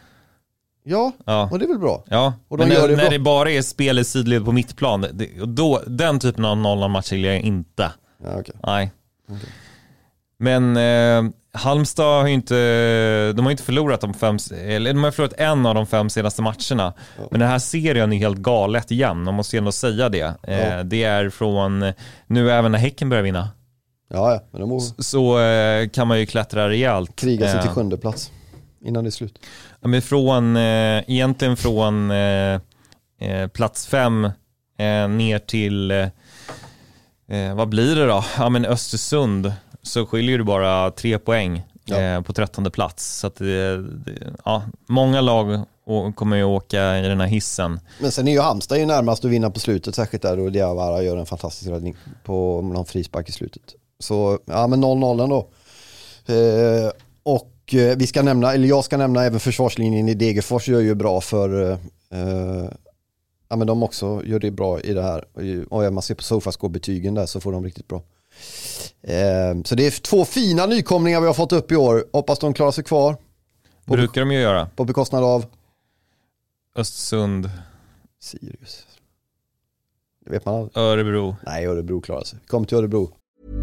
Ja, ja, och det är väl bra. Ja, och de men gör när, det, när det bara är spel i sidled på mittplan, det, då, den typen av noll noll matcher gillar jag inte. Ja, okay. Nej. Okay. Men eh, Halmstad har ju inte, de har inte förlorat de fem, eller de har förlorat en av de fem senaste matcherna. Ja. Men den här serien är helt galet igen, man måste ju ändå säga det. Ja. Eh, det är från, nu även när Häcken börjar vinna. Ja, ja. Men de må... Så, så eh, kan man ju klättra rejält. Kriga sig eh, till sjunde plats innan det är slut. Ja, men från, eh, egentligen från eh, eh, plats fem eh, ner till, eh, vad blir det då? Ja, men Östersund, så skiljer det bara tre poäng ja. eh, på trettonde plats. Så att det, det, ja, många lag och, kommer ju åka i den här hissen. Men sen är ju Halmstad ju närmast att vinna på slutet, särskilt där och Diawara gör en fantastisk räddning på någon frispark i slutet. Så ja, men noll noll ändå. Eh, och eh, vi ska nämna, eller jag ska nämna även försvarslinjen i Degerfors gör ju bra för eh, ja, men de också gör det bra i det här. Och om man ser på Sofascore-betygen där så får de riktigt bra. Eh, så det är två fina nykomlingar vi har fått upp i år. Hoppas de klarar sig kvar. På brukar de ju göra. På bekostnad av Östersund. Sirius. Det vet man. Örebro. Nej, Örebro klarar sig. Kom till Örebro.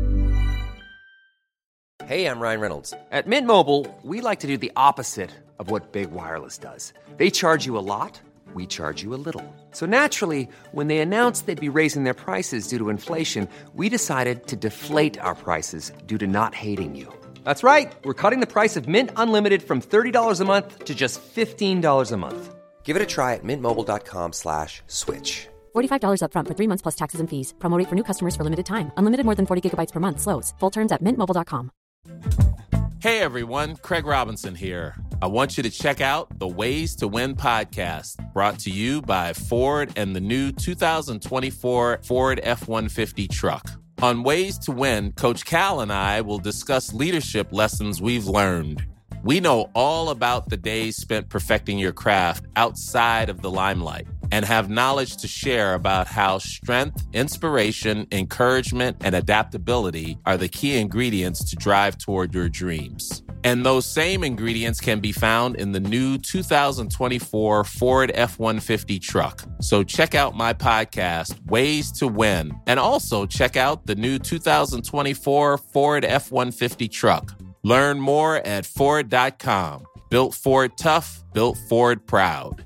Hey, I'm Ryan Reynolds. At Mint Mobile, we like to do the opposite of what Big Wireless does. They charge you a lot. We charge you a little. So naturally, when they announced they'd be raising their prices due to inflation, we decided to deflate our prices due to not hating you. That's right. We're cutting the price of Mint Unlimited from thirty dollars a month to just fifteen dollars a month. Give it a try at mintmobile.com slash switch. forty-five dollars up front for three months plus taxes and fees. Promo rate for new customers for limited time. Unlimited more than forty gigabytes per month slows. Full terms at mint mobile dot com. Hey everyone, Craig Robinson here. I want you to check out the Ways to Win podcast, brought to you by Ford and the new two thousand twenty-four Ford F one fifty truck. On Ways to Win, Coach Cal and I will discuss leadership lessons we've learned. We know all about the days spent perfecting your craft outside of the limelight and have knowledge to share about how strength, inspiration, encouragement, and adaptability are the key ingredients to drive toward your dreams. And those same ingredients can be found in the new two thousand twenty-four Ford F one fifty truck. So check out my podcast, Ways to Win, and also check out the new two thousand twenty-four Ford F one fifty truck. Learn more at Ford dot com. Built Ford tough, built Ford proud.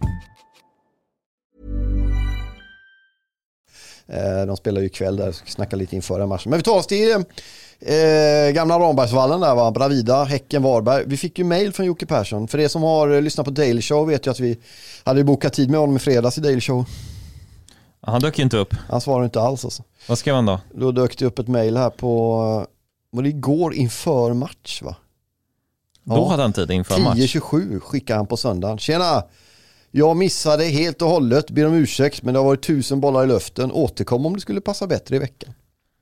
De spelar ju ikväll där, så snackar lite inför den matchen. Men vi tar oss till eh, gamla Rambergsvallen där, va? Bravida, Häcken, Varberg. Vi fick ju mail från Jocke Persson. För er som har lyssnat på Daily Show vet ju att vi hade bokat tid med honom i fredags i Daily Show. Han dök inte upp. Han svarade inte alls alltså. Vad skrev han då? Då dök det upp ett mail här på, var det igår inför match, va? Då ja. Hade han tid inför match. tio tjugosju skickade han på söndagen. Tjena! Jag missade helt och hållet, ber om ursäkt, men det har varit tusen bollar i luften. Återkom om det skulle passa bättre i veckan.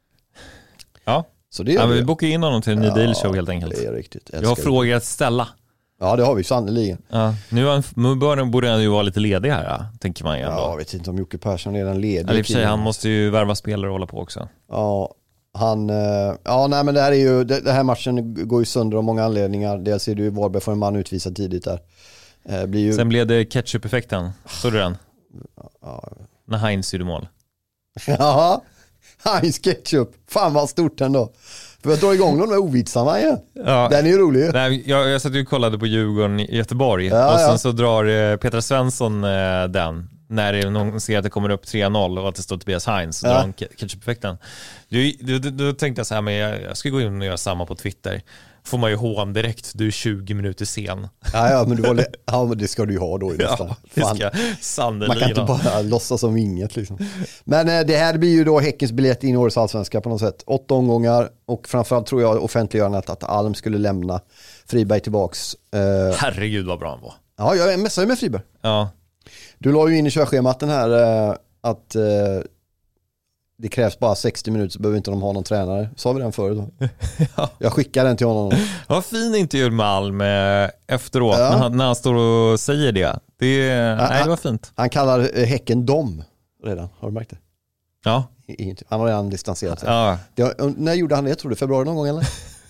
Ja, så det ja vi. Vi bokar in honom till en ny ja, Daily Show helt enkelt. Det är riktigt. Jag har frågor att ställa. Ja, det har vi sannoliken. Ja, nu, han, nu borde, borde han ju vara lite ledig här, ja, tänker man ju ändå. Ja, jag vet inte om Jocke Persson är den ledig. Ja, i och för sig, han måste ju värva spelare och hålla på också. Ja, han... Ja, nej, men det här är ju... Det, det här matchen går ju sönder av många anledningar. Dels är det ju Varberg får en man utvisad tidigt där. Blir ju... Sen blev det ketchup-effekten. Såg du den? Ja. När Heinz gjorde mål. Ja, Heinz ketchup. Fan vad stort ändå. För jag drar igång de där ovitsarna igen. Ja. Den är ju rolig. Nej, jag, jag satt ju och kollade på Djurgården i Göteborg. Ja, och sen ja. så drar eh, Petra Svensson eh, den. När det, någon ser att det kommer upp tre noll och att det står Tobias Heinz. Så ja. drar han ketchup-effekten. Då tänkte jag så här, men jag, jag ska gå in och göra samma på Twitter. Får man ju hån direkt, du är tjugo minuter sen. Ja, ja, men, du var, ja men det ska du ju ha då i nästa. Ja, det ska sannolikt. Man kan inte bara låtsas som inget liksom. Men eh, det här blir ju då Häckens biljett in i årets allsvenska på något sätt. Åtta omgångar och framförallt tror jag offentliggörandet att Alm skulle lämna, Friberg tillbaks. Eh, Herregud vad bra han var. Ja, jag messade med Friberg. Ja. Du la ju in i körschemat den här eh, att eh, det krävs bara sextio minuter så behöver inte de ha någon tränare. Sa vi den förut då? Ja. Jag skickar den till honom. Ja, fin intervju med Alm efteråt ja. när, han, när han står och säger det. Det, ja, nej, det var fint. Han kallar Häcken dom redan, har du märkt det? Ja. Han har redan distanserat sig. Ja. Det, när gjorde han det, tror du? Februari någon gång eller?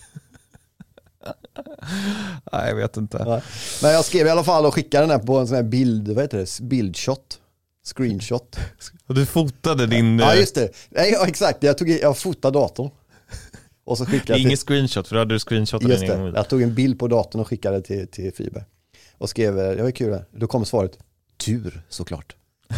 Nej, jag vet inte. Ja. Men jag skrev i alla fall och skickade den här på en sån här bild, vad heter det? Bildshot. Screenshot. Och du fotade din... Ja, just det. Nej, ja, exakt. Jag, tog, jag fotade datorn. Och så skickade jag ingen till... screenshot, för då hade du screenshotat just den det. Jag tog en bild på datorn och skickade till, till Friberg. Och skrev, det var kul här. Då kom svaret, tur såklart.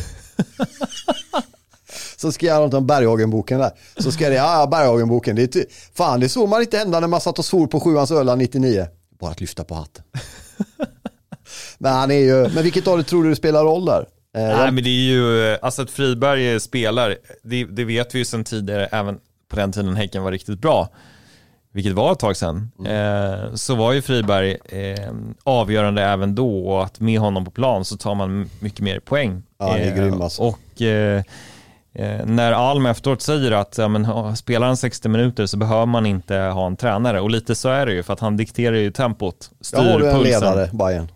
Så skrev jag något om Berghagenboken där. Så skrev jag, ja, Berghagenboken. Det är ty- fan, det såg man inte hända när man satt och svor på sjuans öla nittionio. Bara att lyfta på hatten. Men han är ju, men vilket av det tror du spelar roll där? Eh, Nej, jag... men det är ju, alltså att Friberg spelar, det, det vet vi ju sedan tidigare, även på den tiden Häcken var riktigt bra. vilket var ett tag sedan, mm. eh, så var ju Friberg eh, avgörande även då, och att med honom på plan så tar man mycket mer poäng. Ja, det är grym alltså. Och eh, eh, när Alm efteråt säger att ja, men, spelar han sextio minuter så behöver man inte ha en tränare, och lite så är det ju, för att han dikterar ju tempot, styr pulsen. Ja, har du en pulsen. ledare, Bayern?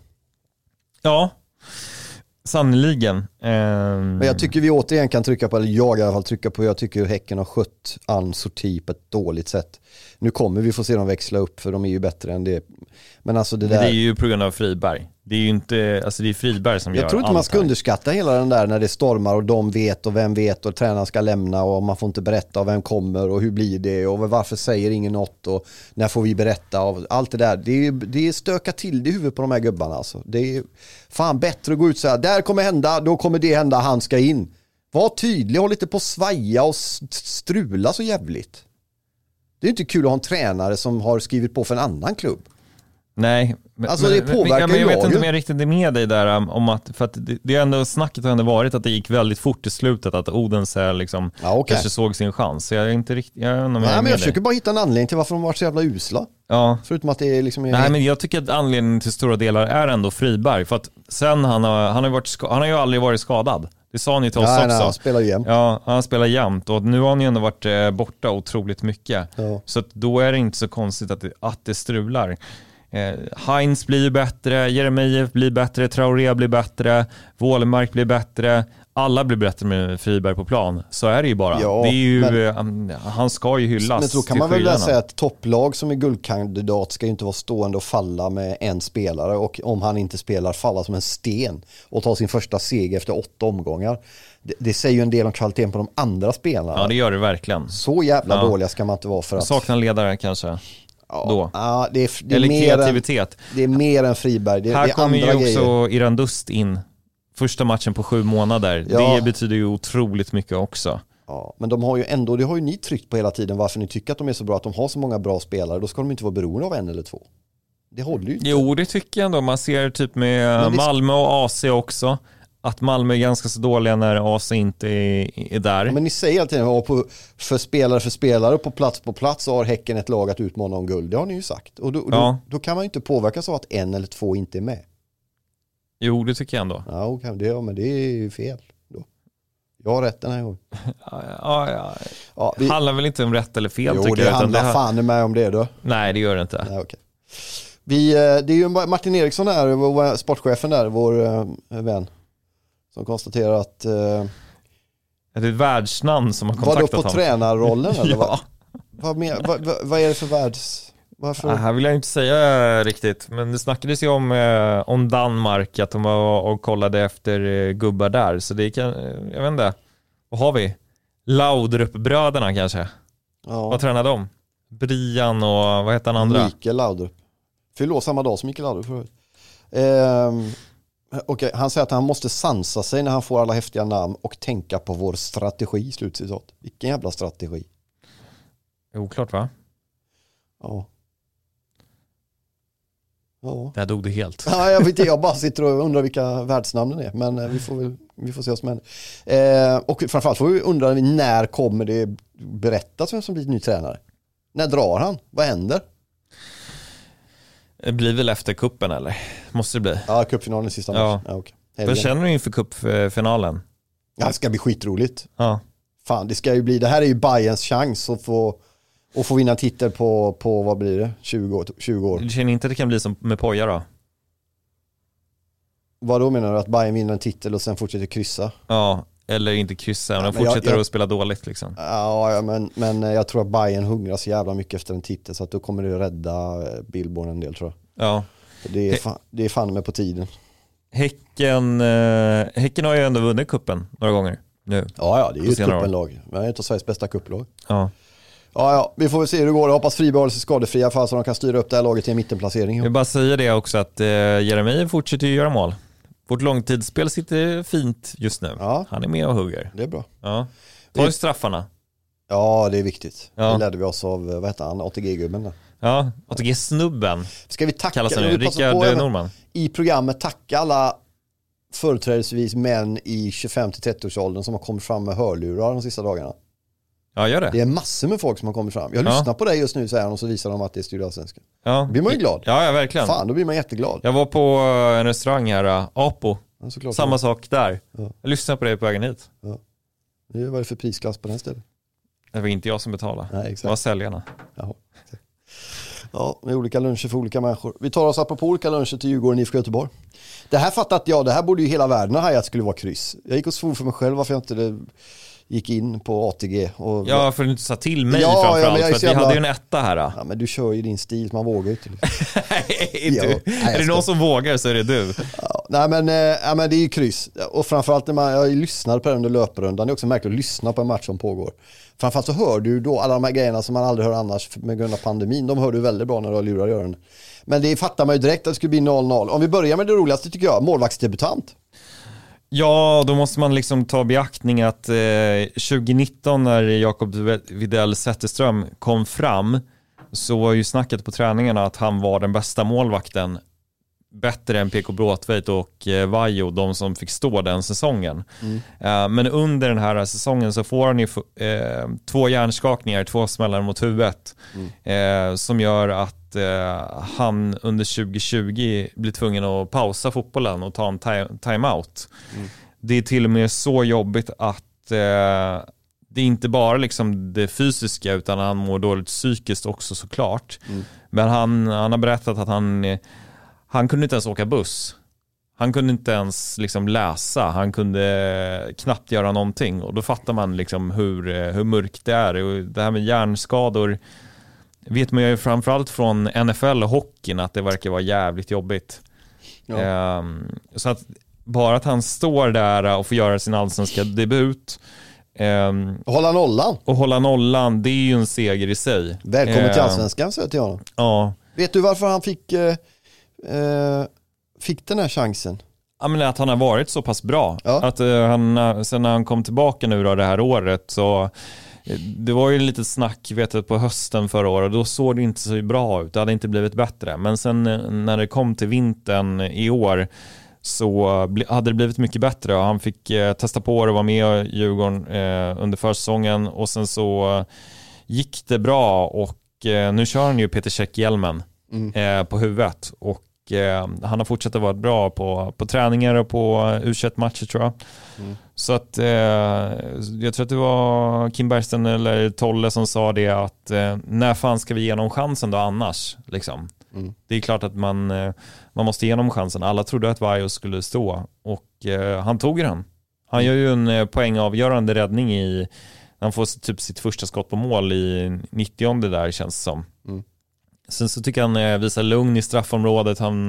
Ja, sannoliken. Um... Men jag tycker vi återigen kan trycka på, eller jag i alla fall trycka på, jag tycker Häcken har skött Alm Sorti på ett dåligt sätt. Nu kommer vi få se dem växla upp, för de är ju bättre än det. Men alltså det där... Det är ju på grund av Friberg. Det är ju inte, alltså det är Friberg som jag gör Jag tror inte allt man ska här. underskatta hela den där när det stormar och de vet och vem vet och tränaren ska lämna och man får inte berätta och vem kommer och hur blir det och varför säger ingen något och när får vi berätta och allt det där. Det är, det är stöka till det i huvudet på de här gubbarna alltså. Det är fan bättre att gå ut så här, där kommer hända, då kommer det hända, han ska in. Var tydlig, håll lite på svaja och strula så jävligt. Det är inte kul att ha en tränare som har skrivit på för en annan klubb. Nej, men, alltså det påverkar men, men jag vet jag inte ju. om jag riktigt är med dig där um, om att, för att det, det är ändå snacket har ändå varit att det gick väldigt fort i slutet, att Odense liksom ja, okay. kanske såg sin chans. Så jag är inte riktigt, jag vet inte om jag Nej, är men med jag försöker dig. bara hitta en anledning till varför de var så jävla usla. Ja. Förutom att det är liksom... Nej, men jag tycker att anledningen till stora delar är ändå Friberg, för att sen han har, han har, varit, han har ju aldrig varit skadad. Det sa ni till oss nej, också. Nej, han spelar jämt. Ja, han spelar jämt. Och nu har han ju ändå varit eh, borta otroligt mycket. Ja. Så att då är det inte så konstigt att det, att det strular. Eh, Heinz blir bättre, Jeremejeff blir bättre, Traoré blir bättre, Wålemark blir bättre. Alla blir bättre med Friberg på plan. Så är det ju bara. Ja, det är ju, men, eh, han ska ju hyllas. Men så kan man väl säga att topplag som är guldkandidat ska ju inte vara stående och falla med en spelare, och om han inte spelar falla som en sten och ta sin första seger efter åtta omgångar. Det, det säger ju en del om kvaliteten på de andra spelarna. Ja, det gör det verkligen. Så jävla ja. dåliga ska man inte vara för att... Saknar ledare kanske. Ja, då. Ja, det är, det är Eller mer kreativitet. Än, det är mer än Friberg. Det, här det är kommer ju andra också grejer. Iran Dust in. Första matchen på sju månader. Ja. Det betyder ju otroligt mycket också. Ja, men de har ju ändå, det har ju ni tryckt på hela tiden, varför ni tycker att de är så bra, att de har så många bra spelare. Då ska de inte vara beroende av en eller två. Det håller ju inte. Jo, det tycker jag ändå. Man ser typ med vi... Malmö och A C också. Att Malmö är ganska så dåliga när A C inte är, är där. Ja, men ni säger alltid att på, för spelare för spelare på plats på plats så har Häcken ett lag att utmana om guld. Det har ni ju sagt. Och då, och ja. då, då kan man ju inte påverkas av att en eller två inte är med. Jo, det tycker jag ändå. Ja, okay, det, ja men det är ju fel då. Jag har rätt den här gången. Ja, ja, ja. Ja, det vi... handlar väl inte om rätt eller fel, jo, tycker det jag. handlar det... fan med om det då. Nej, det gör det inte. Nej, okay. Vi, det är ju Martin Eriksson där, vår sportchefen där, vår äh, vän, som konstaterar att... Äh, det är ett världsnamn som har kontaktat honom. Var då på honom. tränarrollen? Eller ja. Vad, vad, vad, vad, vad är det för världs... Varför? Det här vill jag inte säga riktigt, men det snackades ju om, eh, om Danmark, att de var och kollade efter eh, gubbar där, så det kan, eh, jag vet inte, vad har vi? Laudrup-bröderna kanske? Ja. Vad tränar de? Brian och vad heter han andra? Mikael Laudrup. Fyllde samma dag som Mikael Laudrup förut. Ehm, okay. Han säger att han måste sansa sig när han får alla häftiga namn och tänka på vår strategi, slutcitat. Vilken jävla strategi? Oklart, va? Ja. Ja. Där dog det helt. Ja, jag vet inte, jag bara sitter och undrar vilka världsnamnen är, men vi får väl, vi får se oss med. Eh, och framförallt får vi undra när kommer det berättas vem som blir ny tränare? När drar han? Vad händer? Det blir väl efter kuppen, eller? Måste det bli? Ja, cupfinalen sista ja. matchen. Ja, okay. Vad känner du inför cupfinalen? Ja, det ska bli skitroligt. Ja. Fan, det ska ju bli, det här är ju Bayerns chans att få och få vinna titel på, på vad blir det? tjugo år, tjugo år. Du känner inte att det kan bli som med Poja då? Vad då menar du? Att Bayern vinner en titel och sen fortsätter kryssa? Ja, eller inte kryssa, ja, men de men fortsätter jag, jag, att spela dåligt liksom. Ja, men, men jag tror att Bayern hungrar så jävla mycket efter en titel, så att då kommer det rädda Billborn en del, tror jag. Ja. Det är, fan, det är fan med på tiden. Häcken, eh, Häcken har ju ändå vunnit kuppen några gånger nu. Ja, ja, det är ju ett kuppenlag. Det är ett av Sveriges bästa kupplag. Ja. Ja, ja, vi får väl se hur det går. Jag hoppas Friberg håller sig skadefria för så de kan styra upp det här laget till en mittenplacering. Jag vill bara säga det också att eh, Jeremejeff fortsätter ju göra mål. Vårt långtidsspel sitter fint just nu. Ja. Han är med och hugger. Det är bra. Ja. Ta ju straffarna. Ja, det är viktigt. Ja. Det lärde vi oss av, vad heter han, A T G-gubben där. Ja, A T G-snubben. Ska vi tacka, kallas han nu, Rickard Norman. I programmet tacka alla företrädesvis män i tjugofem till trettio års åldern som har kommit fram med hörlurar de sista dagarna. Ja, gör det. Det är massor med folk som har kommit fram. Jag ja. lyssnar på dig just nu, säger han, och så visar de att det är Studio Allsvenskan. Ja. Då blir man ju glad. Ja, ja, verkligen. Fan, då blir man jätteglad. Jag var på en restaurang här, Apo. Ja, samma sak där. Ja. Jag lyssnade på det på vägen hit. Ja. Det var det för prisklass på den stället? Det var inte jag som betalade. Nej, exakt. Det var säljarna. Jaha, exakt. Ja, med olika luncher för olika människor. Vi tar oss apropå olika luncher till Djurgården I F K Göteborg. Det här fattat jag, det här borde ju hela världen ha hajat skulle vara kryss. Jag gick och svor för mig själv varför jag inte det gick in på A T G. Och... Ja, för att du inte sa till mig ja, framförallt. Ja, för att vi jävla... hade ju en etta här. Ja, men du kör ju din stil, man vågar ju inte. Nej, du. Ja, nej, är det någon som vågar så är det du. Ja, nej, men, äh, men det är ju kryss. Och framförallt när man, jag lyssnar på det under löprundan. Det är också märkligt att lyssna på en match som pågår. Framförallt så hör du då alla de här grejerna som man aldrig hör annars med grund av pandemin. De hör du väldigt bra när du har lurar i öronen. Men det fattar man ju direkt att det skulle bli noll noll. Om vi börjar med det roligaste tycker jag, målvaktsdebutant. Ja, då måste man liksom ta beaktning att eh, tjugonitton när Jakob Widell Zetterström kom fram så var ju snacket på träningarna att han var den bästa målvakten, bättre än P K Bråtveit och eh, Vajo, de som fick stå den säsongen. Mm. Eh, men under den här säsongen så får han ju eh, två hjärnskakningar, två smällar mot huvudet mm. eh, som gör att eh, han under tjugo tjugo blir tvungen att pausa fotbollen och ta en time- timeout. Mm. Det är till och med så jobbigt att eh, det är inte bara liksom det fysiska utan han mår dåligt psykiskt också såklart. Mm. Men han, han har berättat att han Han kunde inte ens åka buss. Han kunde inte ens liksom läsa. Han kunde knappt göra någonting. Och då fattar man liksom hur, hur mörkt det är. Och det här med hjärnskador vet man ju framförallt från N F L och hockeyn att det verkar vara jävligt jobbigt. Ja. Um, så att bara att han står där och får göra sin allsvenska debut. Um, och hålla nollan. Och hålla nollan, det är ju en seger i sig. Välkommen um, till allsvenskan, säger jag till honom. Ja. Vet du varför han fick... Uh... Uh, fick den här chansen? Ja, men att han har varit så pass bra. Ja. Att uh, han, sen när han kom tillbaka nu då det här året så det var ju lite snack vet jag, på hösten förra året. Då såg det inte så bra ut. Det hade inte blivit bättre. Men sen när det kom till vintern i år så hade det blivit mycket bättre. Och han fick eh, testa på det och vara med i Djurgården eh, under försäsongen. Och sen så eh, gick det bra och eh, nu kör han ju Peter Käck-hjälmen mm. eh, på huvudet. Och eh, han har fortsatt att vara bra på, på träningar och på U tjugoett-matcher tror jag. Mm. Så att eh, jag tror att det var Kim Bergsten eller Tolle som sa det att eh, när fan ska vi ge någon chansen då annars liksom. Mm. Det är klart att man, eh, man måste ge någon chansen. Alla trodde att Vajo skulle stå och eh, han tog den. Han mm. gör ju en eh, poängavgörande räddning i han får typ sitt första skott på mål i nittionde där känns det som. Mm. Sen så tycker han eh, visar lugn i straffområdet. Han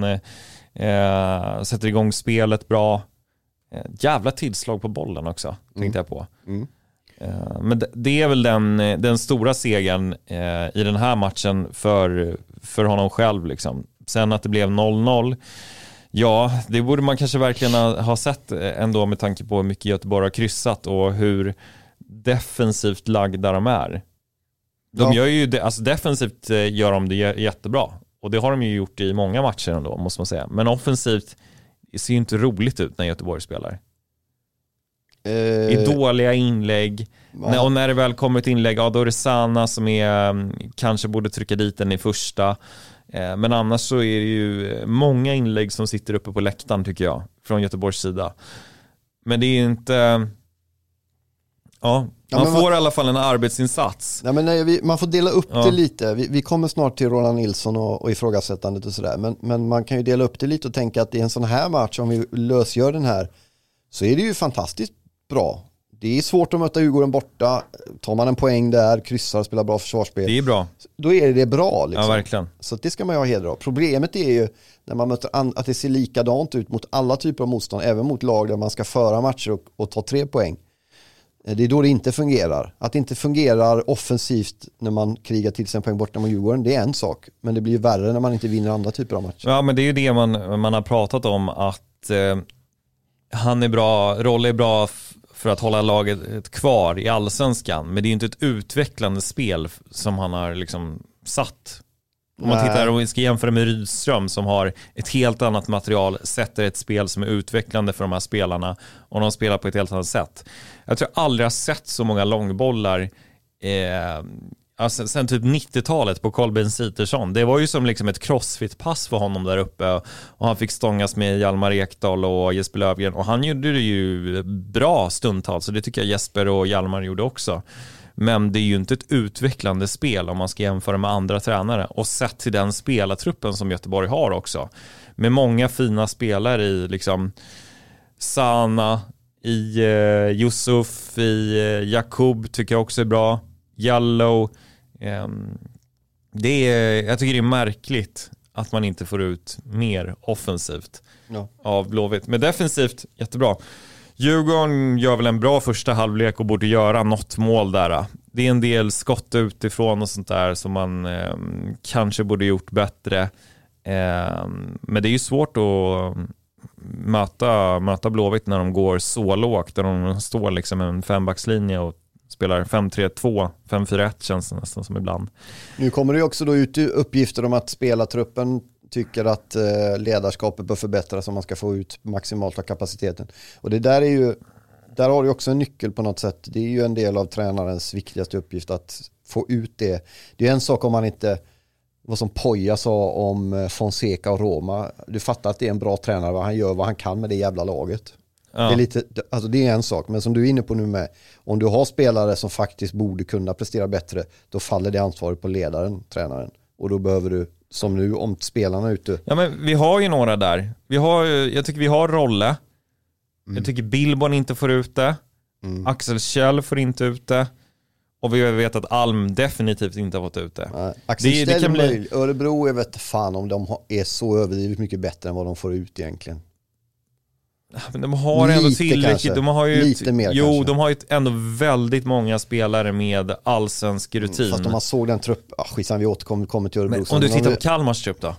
eh, sätter igång spelet bra. Jävla tillslag på bollen också, mm. tänkte jag på. Mm. Uh, men det, det är väl den, den stora segern uh, i den här matchen för, för honom själv. Liksom. Sen att det blev noll noll. Ja, det borde man kanske verkligen ha, ha sett ändå med tanke på hur mycket Göteborg har kryssat och hur defensivt lagda de är. De ja. gör ju, alltså defensivt gör de det jättebra. Och det har de ju gjort i många matcher ändå, måste man säga. Men offensivt det ser ju inte roligt ut när Göteborg spelar. Eh, I dåliga inlägg. När, och när det väl kommer ett inlägg, ja, då är det Sana som är, kanske borde trycka dit den i första. Eh, men annars så är det ju många inlägg som sitter uppe på läktaren tycker jag. Från Göteborgs sida. Men det är inte... Ja, man ja, får man, i alla fall en arbetsinsats. Nej, men nej, vi, man får dela upp ja. det lite. Vi, vi kommer snart till Roland Nilsson och, och ifrågasättandet och sådär. Men, men man kan ju dela upp det lite och tänka att i en sån här match, om vi lösgör den här, så är det ju fantastiskt bra. Det är svårt att möta Djurgården borta. Tar man en poäng där, kryssar och spelar bra försvarsspel. Det är bra. Då är det bra. Liksom. Ja, verkligen. Så det ska man ju ha heder av. Problemet är ju när man möter an- att det ser likadant ut mot alla typer av motstånd. Även mot lag där man ska föra matcher och, och ta tre poäng. Det är då det inte fungerar. Att det inte fungerar offensivt när man krigar till sig en poäng borta mot Djurgården, det är en sak. Men det blir värre när man inte vinner andra typer av matcher. Ja, men det är ju det man, man har pratat om. Att eh, han är bra, Rolle är bra f- för att hålla laget kvar i allsvenskan. Men det är ju inte ett utvecklande spel som han har liksom satt. Om man tittar och ska jämföra med Rydström som har ett helt annat material, sätter ett spel som är utvecklande för de här spelarna och de spelar på ett helt annat sätt. Jag tror jag aldrig har sett så många långbollar eh, alltså, sen typ nittiotalet på Kolbeinn Zitersson. Det var ju som liksom ett crossfit-pass för honom där uppe. Och han fick stångas med Hjalmar Ekdal och Jesper Löfgren. Och han gjorde det ju bra stundtal. Så det tycker jag Jesper och Hjalmar gjorde också. Men det är ju inte ett utvecklande spel om man ska jämföra med andra tränare. Och sett till den spelartruppen som Göteborg har också. Med många fina spelare i liksom Sana, i eh, Yusuf, i eh, Jakub tycker jag också är bra. Jallow. Eh, det är, jag tycker det är märkligt att man inte får ut mer offensivt ja. av Blåvitt. Men defensivt, jättebra. Djurgården gör väl en bra första halvlek och borde göra något mål där. Det är en del skott utifrån och sånt där som man eh, kanske borde gjort bättre. Eh, men det är ju svårt att möta, möta Blåvitt när de går så lågt. Där de står liksom en fembackslinje och spelar fem tre två, fem fyra ett känns det nästan som ibland. Nu kommer det också då ut uppgifter om att spelartruppen tycker att eh, ledarskapet bör förbättras om man ska få ut maximalt av kapaciteten. Och det där är ju, där har du också en nyckel på något sätt. Det är ju en del av tränarens viktigaste uppgift att få ut det. Det är en sak om man inte, vad som Poja sa om Fonseca och Roma. Du fattar att det är en bra tränare, vad han gör, vad han kan med det jävla laget. Ja. Det är lite, alltså det är en sak, men som du är inne på nu med, om du har spelare som faktiskt borde kunna prestera bättre, då faller det ansvaret på ledaren, tränaren. Och då behöver du, som nu, om spelarna är ute. Ja, men vi har ju några där. Vi har, jag tycker vi har Rolle. Mm. Jag tycker Billborn inte får ut det. Mm. Axel Kjell får inte ut det. Och vi vet att Alm definitivt inte har fått ut det. Nej. Axel det, det kan bli... Örebro, jag vet fan om de är så överdrivet mycket bättre än vad de får ut egentligen. Men de har ändå lite tillräckligt. De har ju lite ett, mer jo, kanske. De har ju ändå väldigt många spelare med allsvensk rutin. Mm, fast om man såg den trupp, ah, skitsan vi återkommer kommer till Örebro. Men om du tittar på Kalmars trupp då? Ja.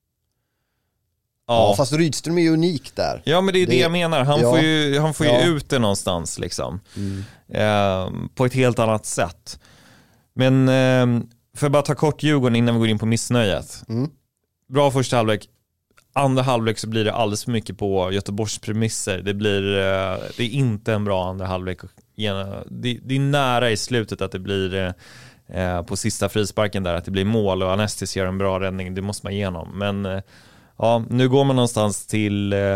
ja, fast Rydström är ju unik där. Ja, men det är det, det jag menar. Han ja. får ju, han får ju ja. ut det någonstans liksom. Mm. Eh, på ett helt annat sätt. Men eh, för att bara ta kort Djurgården innan vi går in på missnöjet. Mm. Bra första halvlek. Andra halvlek så blir det alldeles för mycket på Göteborgs premisser. Det blir det är inte en bra andra halvlek. Det, det är nära i slutet att det blir eh, på sista frisparken där att det blir mål och Anestis gör en bra räddning. Det måste man igenom. Men eh, ja, nu går man någonstans till eh,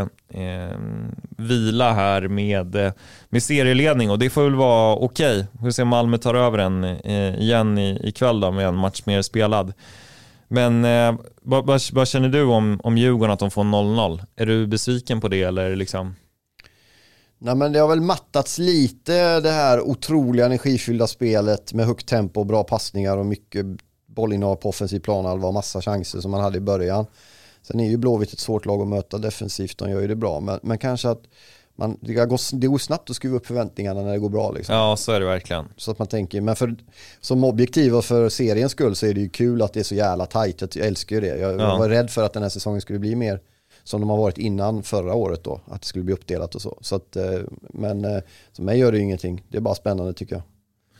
vila här med, med serieledning och det får väl vara okej. Vi får se om Malmö tar över den eh, igen i, ikväll då med en match mer spelad. Men eh, vad, vad, vad känner du om, om Djurgården att de får noll noll? Är du besviken på det eller liksom? Nej, men det har väl mattats lite det här otroliga energifyllda spelet med högt tempo och bra passningar och mycket bollinnehav på offensiv planhalva och massa chanser som man hade i början. Sen är ju Blåvitt ett svårt lag att möta defensivt, de gör ju det bra. Men, men kanske att man, det, går, det går snabbt att skruva upp förväntningarna när det går bra. Liksom. Ja, så är det verkligen. Så att man tänker, men för, som objektiv och för seriens skull så är det ju kul att det är så jävla tajt. Jag älskar ju det. Jag, ja. jag var rädd för att den här säsongen skulle bli mer som de har varit innan förra året då. Att det skulle bli uppdelat och så. så att, men för mig gör det ju ingenting. Det är bara spännande tycker jag.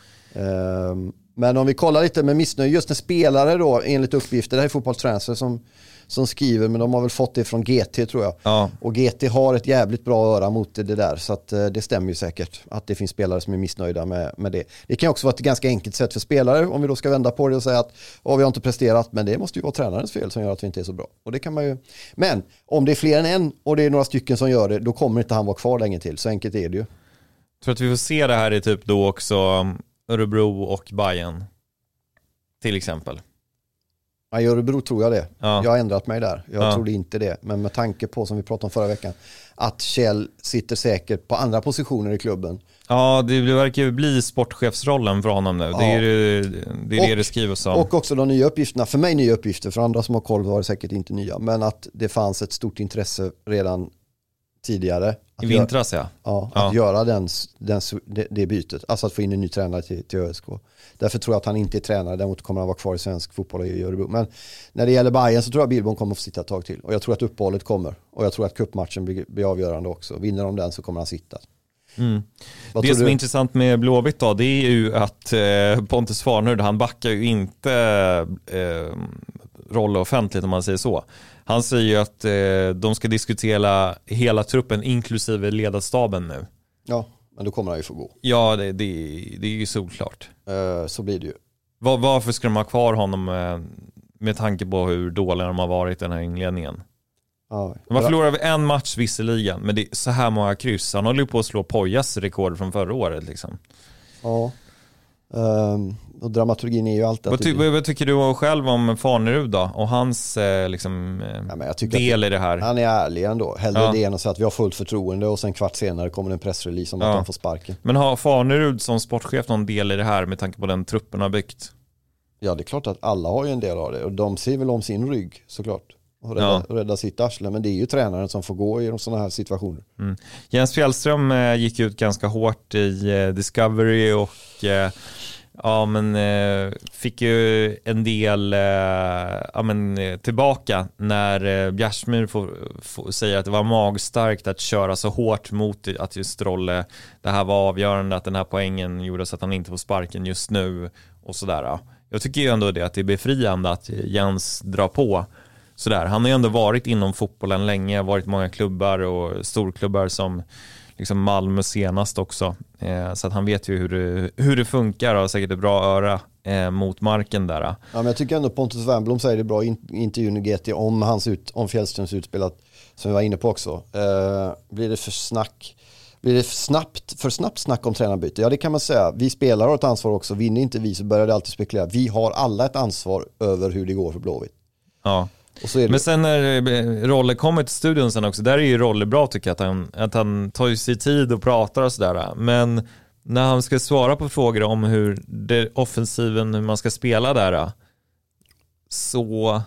Men om vi kollar lite med missnöje, just en spelare då enligt uppgifter, det här är Fotbollstransfer som som skriver, men de har väl fått det från G T tror jag. Ja. Och G T har ett jävligt bra öra mot det där, så att det stämmer ju säkert att det finns spelare som är missnöjda med, med det. Det kan också vara ett ganska enkelt sätt för spelare, om vi då ska vända på det och säga att oh, vi har inte presterat, men det måste ju vara tränarens fel som gör att vi inte är så bra. Och det kan man ju. Men om det är fler än en och det är några stycken som gör det, då kommer inte han vara kvar länge till. Så enkelt är det ju. Jag tror att vi får se det här i typ då också Örebro och Bayern till exempel. Ja, i Örebro tror jag det. Ja. Jag har ändrat mig där. Jag ja. trodde inte det. Men med tanke på, som vi pratade om förra veckan, att Kjell sitter säkert på andra positioner i klubben. Ja, det verkar ju bli sportchefsrollen för honom nu. Ja. Det är det det, är det, det skrivs om. Och också de nya uppgifterna. För mig nya uppgifter. För andra som har koll var det säkert inte nya. Men att det fanns ett stort intresse redan tidigare. I vintras, ja. Ja, att ja. göra den, den, det, det bytet. Alltså att få in en ny tränare till, till Ö S K. Därför tror jag att han inte är tränare. Däremot kommer han vara kvar i svensk fotboll i Örebro. Men när det gäller Bayern så tror jag Billborn kommer att få sitta ett tag till. Och jag tror att uppehållet kommer. Och jag tror att cupmatchen blir, blir avgörande också. Vinner de den så kommer han sitta. Mm. Det som du? är intressant med Blåvitt då, det är ju att eh, Pontus Farnerud, han backar ju inte eh, roll offentligt om man säger så. Han säger ju att eh, de ska diskutera hela truppen inklusive ledarstaben nu. Ja, men då kommer han ju få gå. Ja, det, det, det är ju solklart. Uh, så blir det ju. Var, varför ska de ha kvar honom med, med tanke på hur dåliga de har varit i den här inledningen? Ja. De har förlorat en match visserligen, men det är så här många kryss. Han håller ju på att slå Pojas rekord från förra året liksom. Ja. Um, och dramaturgin är ju alltid... Vad, ty- det... vad tycker du själv om Farnerud då? Och hans eh, liksom, eh, ja, men jag del det, i det här? Han är ärlig ändå. Hellre ja. det än att säga att vi har fullt förtroende och sen kvart senare kommer en pressrelease om ja. att han får sparken. Men har Farnerud som sportchef någon del i det här med tanke på den truppen har byggt? Ja, det är klart att alla har ju en del av det. Och de ser väl om sin rygg såklart. Och rädda, ja. rädda sitt arsle. Men det är ju tränaren som får gå i sådana här situationer. Mm. Jens Fjällström eh, gick ut ganska hårt i eh, Discovery och eh, ja, men, eh, fick ju en del eh, ja, men, eh, tillbaka när eh, Bjärsmyr får, får, säger att det var magstarkt att köra så hårt mot att just Rolle, det här var avgörande, att den här poängen gjorde så att han inte får sparken just nu och sådär. Ja. Jag tycker ju ändå det att det är befriande att Jens drar på sådär. Han har ju ändå varit inom fotbollen länge, varit många klubbar och storklubbar som liksom Malmö senast också. Eh, så att han vet ju hur det, hur det funkar och har säkert ett bra öra eh, mot marken där. Ja, men jag tycker ändå Pontus Wernbloom säger det bra i intervjun i G T om, hans ut, om Fjällströms utspelat, som vi var inne på också. Eh, blir det för snack Blir det för snabbt, för snabbt snack om tränarbyte? Ja, det kan man säga. Vi spelare har ett ansvar också. Vinner inte vi så börjar det alltid spekulera. Vi har alla ett ansvar över hur det går för Blåvitt. Ja. Och så är det. Men sen när Rolle kommer till studion sen också, där är ju Rolle bra tycker jag, att han, att han tar sig tid och pratar och sådär. Men när han ska svara på frågor om hur det offensiven, hur man ska spela där, så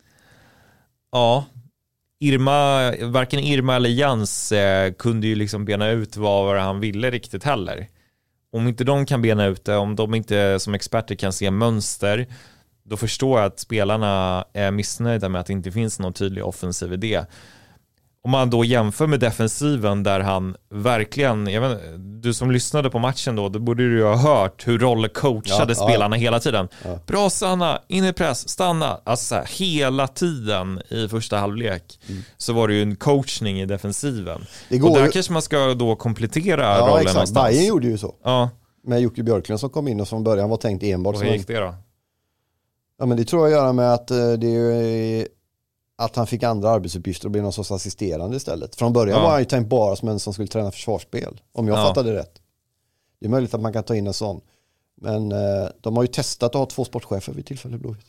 ja, Irma, varken Irma eller Jans eh, kunde ju liksom bena ut vad han ville riktigt heller. Om inte de kan bena ut det, om de inte som experter kan se mönster, då förstår jag att spelarna är missnöjda med att det inte finns någon tydlig offensiv idé. Om man då jämför med defensiven där han verkligen, jag vet, du som lyssnade på matchen då, då borde du ju ha hört hur Rolle coachade ja, spelarna ja. hela tiden. Ja. Bra, stanna, in i press, stanna. Alltså så här, hela tiden i första halvlek mm. så var det ju en coachning i defensiven. Det går och där ju... kanske man ska då komplettera ja, rollen exakt. Någonstans. Bayern gjorde ju så. Ja. Med Jocke Björklund som kom in och från början var tänkt enbart och hur gick det då? Ja, men det tror jag gör med att det är att han fick andra arbetsuppgifter och blev någon sorts assisterande istället. Från början ja. var han ju tänkt bara som en som skulle träna försvarsspel. Om jag ja. fattade rätt. Det är möjligt att man kan ta in en sån. Men eh, de har ju testat att ha två sportchefer vid tillfället Blåvitt.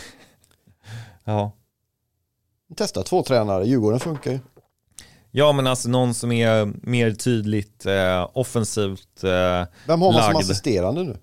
Ja. Testat två tränare. Djurgården funkar ju. Ja, men alltså någon som är mer tydligt eh, offensivt eh, Vem har man lagd. som assisterande nu?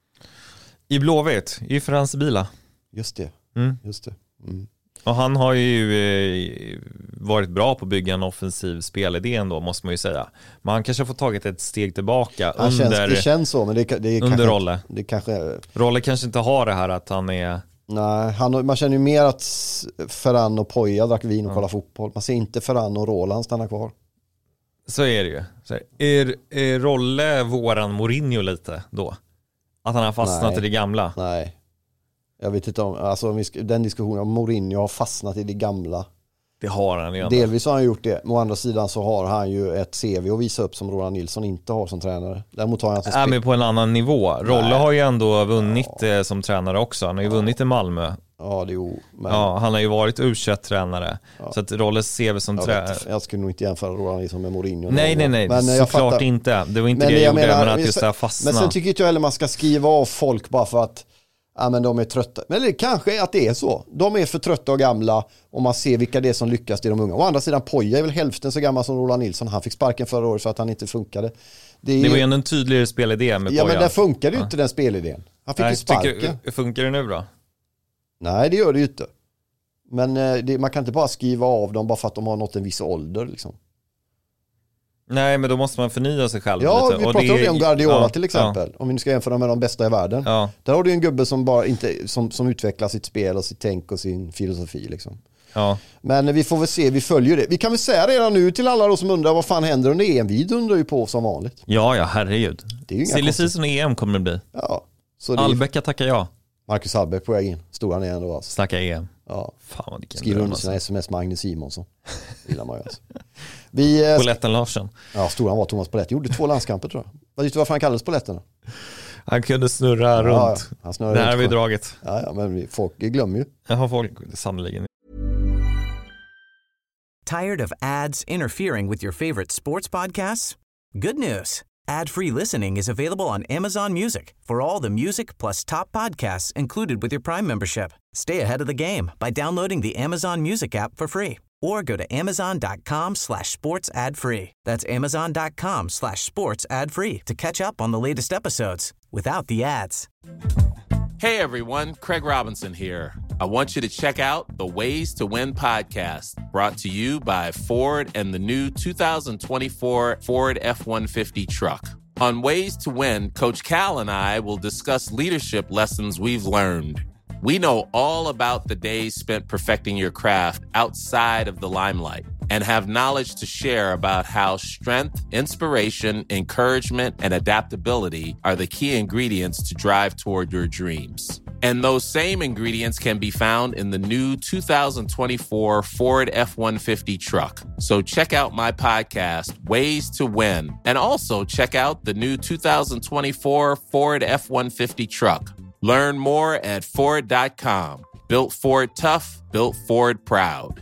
I Blåvitt, i Frans Bila. Just det. Mm. Just det. Mm. Och han har ju eh, varit bra på att bygga en offensiv spelidé ändå, måste man ju säga. Men han kanske har fått tagit ett steg tillbaka han under, känns, det känns så, men det, det är under kanske, Rolle. Det kanske, Rolle kanske inte har det här att han är... Nej, han, man känner ju mer att Ferran och Poja drack vin och ja. kollade fotboll. Man ser inte Ferran och Roland stanna kvar. Så är det ju. Så är, är, är Rolle våran Mourinho lite då? Att han har fastnat Nej. i det gamla? Nej. Jag vet inte om, alltså den diskussionen om Mourinho har fastnat i det gamla. Det har han ju. Delvis har han gjort det. Men å andra sidan så har han ju ett C V att visa upp som Roland Nilsson inte har som tränare. Däremot har han som spel. Ja, men på en annan nivå. Rolle Nej. har ju ändå vunnit ja. som tränare också. Han har ju ja. vunnit i Malmö. Ja, det är jo, men... ja, han har ju varit U tjugoett-tränare. Ja. Så att Rolles C V som tränare... Jag skulle nog inte jämföra Roland Nilsson med Mourinho. Nej, nej, nej. Men såklart fattar... inte. Det var inte men det jag, jag gjorde, menar, men att just det här fastna. Men sen tycker inte jag heller man ska skriva av folk bara för att ja, men de är trötta. Men det kanske är att det är så. De är för trötta och gamla och man ser vilka det är som lyckas till de unga. Å andra sidan, Poja är väl hälften så gammal som Roland Nilsson. Han fick sparken förra året för att han inte funkade. Det, är... det var ju en tydligare spelidé med Poja. Ja, men det funkade ju ja. inte den spelidén. Han fick Nej, ju sparken. Tycker, funkar det nu då? Nej, det gör det ju inte. Men det, man kan inte bara skriva av dem bara för att de har nått en viss ålder liksom. Nej, men då måste man förnya sig själv ja, lite. vi pratar om det om Guardiola ja, till exempel. Ja. Om vi nu ska jämföra med de bästa i världen. Ja. Där har du en gubbe som bara inte som, som utvecklar sitt spel och sitt tänk och sin filosofi liksom. Ja. Men vi får väl se, vi följer det. Vi kan väl säga redan nu till alla då som undrar vad fan händer under E M. Vi undrar ju på som vanligt. Ja, ja, herregud. Silly season och E M kommer det bli. Ja. Så det Albecka tackar jag. Marcus Hallbäck på väg in. Stora ner ändå alltså. Snacka E M. Ja. Fan vad det skriver under sina sms med Agnes Simonsson. Gillar man ju alltså. Vi, Poletten Larsson. Ja, stor han var Thomas Polett. Gjorde två landskamper tror jag. Vad vet du varför han kallades Poletten? Han kunde snurra ja, runt. Han snurrar det här runt har vi dragit. Ja, ja, men folk glömmer ju. Jag har folk sannoliken. Tired of ads interfering with your favorite sports podcasts? Good news. Ad-free listening is available on Amazon Music for all the music plus top podcasts included with your Prime membership. Stay ahead of the game by downloading the Amazon Music app for free or go to amazon.com slash sports ad free. That's amazon.com slash sports ad free to catch up on the latest episodes without the ads. Hey everyone, Craig Robinson here. I want you to check out the Ways to Win podcast, brought to you by Ford and the new two thousand twenty-four Ford F one fifty truck. On Ways to Win, Coach Cal and I will discuss leadership lessons we've learned. We know all about the days spent perfecting your craft outside of the limelight and have knowledge to share about how strength, inspiration, encouragement, and adaptability are the key ingredients to drive toward your dreams. And those same ingredients can be found in the new two thousand twenty-four Ford F one fifty truck. So check out my podcast, Ways to Win, and also check out the new two thousand twenty-four Ford F one fifty truck. Learn more at Ford dot com. Built Ford tough, built Ford proud.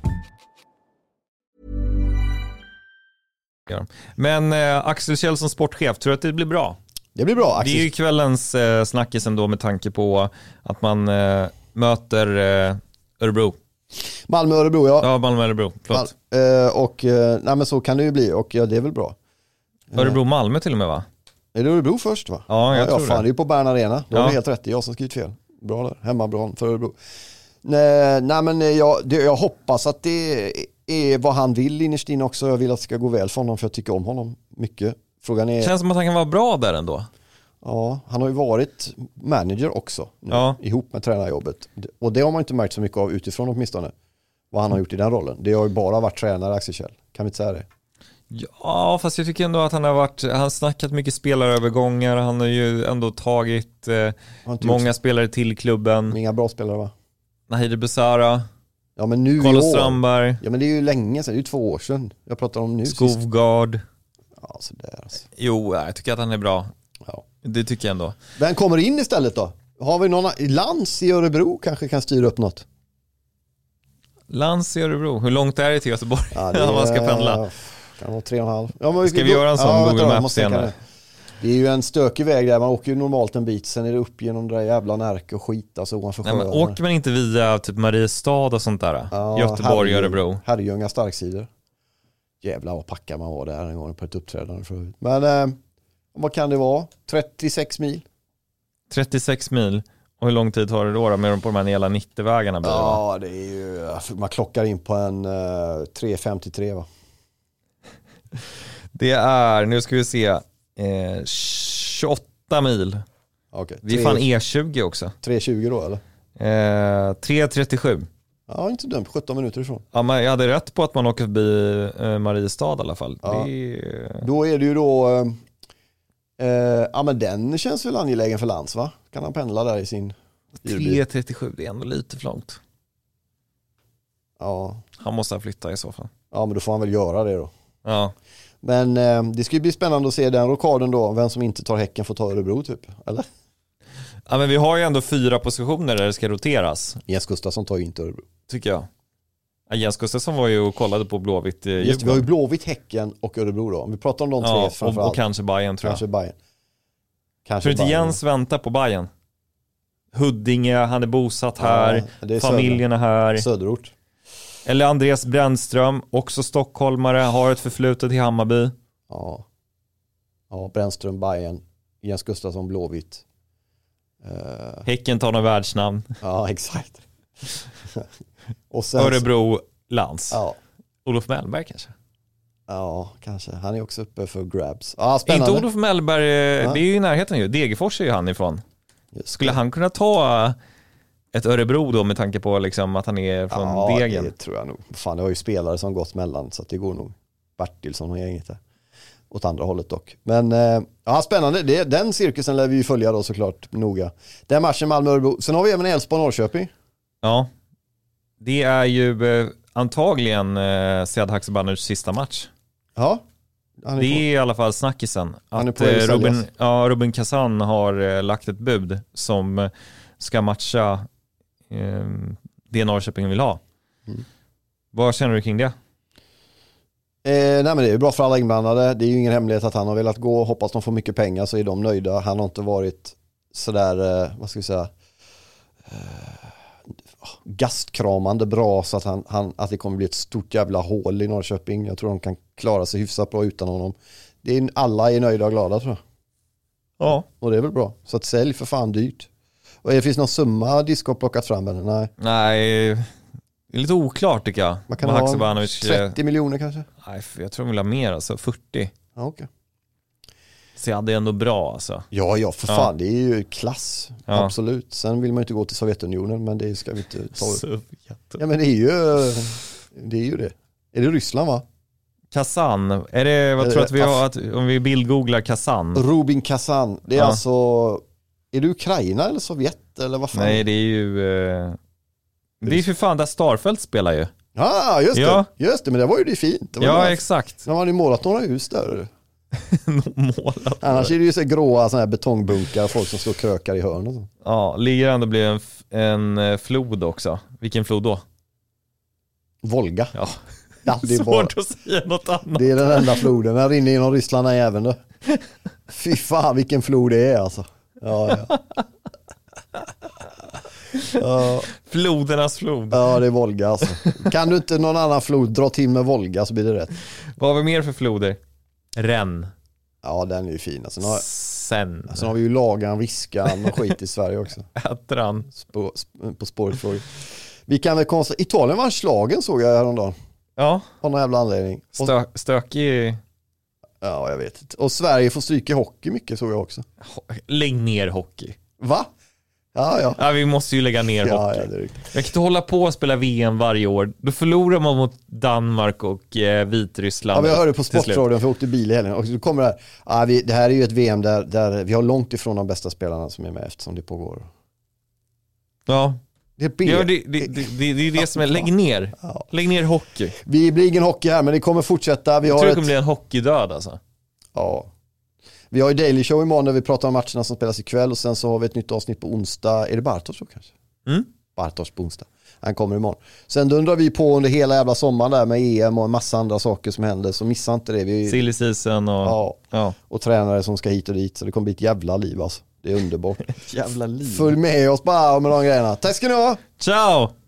Men eh, Axel Kjell som sportchef, tror att det blir bra? Det blir bra. Axel. Det är ju kvällens eh, snackis ändå med tanke på att man eh, möter eh, Örebro. Malmö-Örebro, ja. Ja, Malmö-Örebro, förlåt. Mal- eh, och eh, nej, men så kan det ju bli, och ja, det är väl bra. Örebro-Malmö till och med, va? Är det Örebro först, va? Ja, jag ja, tror ja, fan, det. Det är ju på Bern Arena. Då ja. har du helt rätt, jag som skrivit fel. Bra där, hemma bra för Örebro. Nej, nej men jag, det, jag hoppas att det är vad han vill innerst inne också. Jag vill att det ska gå väl för honom, för jag tycker om honom mycket. Frågan är... Känns som att han kan vara bra där ändå. Ja, han har ju varit manager också nu, ja. ihop med tränarjobbet. Och det har man inte märkt så mycket av utifrån åtminstone. Vad han har gjort i den rollen. Det har ju bara varit tränare, Axel Kjell. Kan vi inte säga det? Ja, fast jag tycker ändå att han har varit, han har snackat mycket spelarövergångar. Han har ju ändå tagit eh, många gjort... spelare till klubben. Inga bra spelare, va? Nahir Besara. Ja, men nu Carlos Strandberg. Ja, men det är ju länge sedan, det är ju två år sedan. Jag pratar om nu. Skovgard. Ja, så där alltså. Jo, jag tycker att han är bra. Ja. Det tycker jag ändå. Vem kommer in istället då? Har vi någon Lans i Örebro kanske kan styra upp något? Lans i Örebro. Hur långt är det till Göteborg? Ja, det är, man ska pendla. Kan vara tre och en halv. Ja, men ska vi göra en sån ja, Google Maps senare? Det är ju en stökig väg där. Man åker ju normalt en bit. Sen är det upp genom det där jävla Närke och skit. Alltså ovanför Nej, men åker man inte via typ Mariestad och sånt där? Ja, Göteborg, Herrljung, Örebro. Herrljunga starksidor. Jävlar vad packad man var där en gång på ett uppträdande förut. Men eh, vad kan det vara? trettiosex mil? trettiosex mil. Och hur lång tid tar det då, då med på de här hela nittio-vägarna? Blir det, ja, va? det är ju... Man klockar in på en uh, tre femtiotre, va? Det är, nu ska vi se, eh, tjugoåtta mil. Okay, det är fan E tjugo också. tre tjugo då, eller? Eh, tre trettiosju. Ja, inte dumt. sjutton minuter ifrån. Ja, men jag hade rätt på att man åker förbi eh, Mariestad i alla fall. Ja. Det är... Då är det ju då... Eh, ja, men den känns väl angelägen för Lans, va? Kan han pendla där i sin... tre trettiosju, det är ändå lite för långt. Ja. Han måste ha flyttat i så fall. Ja, men då får han väl göra det då. Ja. Men eh, det ska ju bli spännande att se den rokaden då. Vem som inte tar Häcken får ta Örebro typ, eller? Ja, men vi har ju ändå fyra positioner där det ska roteras. Jens Gustafsson tar ju inte Örebro. Tycker jag. Ja, Jens Gustafsson var ju och kollade på Blåvitt. Just, vi har ju Blåvitt, Häcken och Örebro då. Om vi pratar om de tre ja, framförallt. Och, och kanske Bayern, tror jag. Kanske Bayern. Kanske Tror inte Bayern. Jens väntar på Bayern? Huddinge, han är bosatt här. Ja, är familjen är här. Söderort. Eller Andreas Brännström, också stockholmare, har ett förflutet i Hammarby. Ja. Ja, Brännström, Bayern, Jens Gustafsson, Blåvitt. Uh... Häcken tar någon världsnamn. Ja, exakt. Och sen... Örebro, Lans. Ja. Olof Mellberg kanske. Ja, kanske. Han är också uppe för grabs. Ja, spännande. Inte Olof Mellberg, ja. Det är ju i närheten ju. Degerfors är ju han ifrån. Just Skulle det. han kunna ta ett Örebro då med tanke på liksom att han är från ja, Degen? Ja, det tror jag nog. Fan, det har ju spelare som gått mellan, så att det går nog. Bertilsson och gänget där. Åt andra hållet dock. Men eh, ja, spännande. Det, den cirkusen lär vi ju följa då såklart noga. Den matchen Malmö-Örebro. Sen har vi även Elfsborg-Norrköping. Ja. Det är ju eh, antagligen eh, Sead Haksabanovics sista match. Ja. är det är i alla fall snackisen. Att Ruben, ja, Ruben Kazan har eh, lagt ett bud som eh, ska matcha eh, det Norrköping vill ha. Mm. Vad känner du kring det? Eh, nej men det är bra för alla inblandade. Det är ju ingen hemlighet att han har velat gå. Hoppas de får mycket pengar så är de nöjda. Han har inte varit sådär, eh, vad ska vi säga, eh, gastkramande bra så att, han, han, att det kommer bli ett stort jävla hål i Norrköping. Jag tror de kan klara sig hyfsat bra utan honom. Det är, alla är nöjda och glada tror jag. Ja. Och det är väl bra. Så att sälj för fan dyrt. Och det finns någon summa Disco har plockat fram eller? Nej. Nej, det är lite oklart tycker jag. Man kan ha trettio miljoner kanske? Nej, jag tror de vill ha mer, alltså fyrtio. Ja, okej. Okay. Så ja, det är ändå bra alltså. Ja, ja för fan, ja. Det är ju klass. Ja. Absolut. Sen vill man ju inte gå till Sovjetunionen, men det ska vi inte ta. Ja, men det är ju det är ju det. Är det Ryssland va? Kazan. Är det, vad är tror du att vi har, att, om vi bildgooglar Kazan? Rubin Kazan. Det är ja. Alltså, är det Ukraina eller Sovjet eller vad fan? Nej, det är ju eh, det är ju för fan där Starfelt spelar ju. Ja, just ja. det. Just det, men det var ju det fint. Det var ja, nice. Exakt. De hade ju målat några hus där. målat. Annars är det ju så gråa såna här betongbunkar, folk som står och krökar i hörn och så. Ja, ligger ändå blir en, en flod också. Vilken flod då? Volga. Ja. Ja, det är svårt bara, att säga något annat. Det är den enda floden. Den rinner genom Ryssland även då. Fy fan vilken flod det är alltså. Ja, ja. Ja. Flodernas flod. Ja, det är Volga alltså. Kan du inte någon annan flod dra till med Volga så blir det rätt. Vad har vi mer för floder? Renn. Ja, den är ju fin. Alltså, har, Sen. Sen har vi ju Lagan, Viskan och skit i Sverige också. Ätran. På, på spåret för. Vi kan väl konstatera, Italien var slagen såg jag häromdagen. Ja. Av någon jävla anledning. Stö, stökig. Ja, jag vet inte. Och Sverige får stryka hockey mycket såg jag också. Lägg ner hockey. Va? Ja, ja. Ja, vi måste ju lägga ner ja, hockey. Ja, det är riktigt. Jag kan inte hålla på och spela V M varje år. Då förlorar man mot Danmark och eh, Vitryssland. Ja, jag hörde på Sportradion för jag åkte bil i helgen. Och så kommer det här. Ja, vi, det här är ju ett V M där, där vi har långt ifrån de bästa spelarna som är med eftersom det pågår. Ja. Det är, B. Ja, det, det, det, det, det är det som är, lägg ner. Ja. Lägg ner hockey. Vi blir ingen hockey här, men det kommer fortsätta. Vi jag har tror ett... det kommer bli en hockeydöd alltså. Ja. Vi har ju Daily Show imorgon där vi pratar om matcherna som spelas ikväll och sen så har vi ett nytt avsnitt på onsdag. Är det Bartosz då kanske? Mm. Bartosz på onsdag. Han kommer imorgon. Sen dundrar vi på under hela jävla sommaren där med E M och en massa andra saker som händer, så missa inte det. Vi... Silly season och... Ja. ja. Och tränare som ska hit och dit, så det kommer bli ett jävla liv alltså. Det är underbart. Ett jävla liv. Följ med oss bara med de grejerna. Tack ska ni ha! Ciao!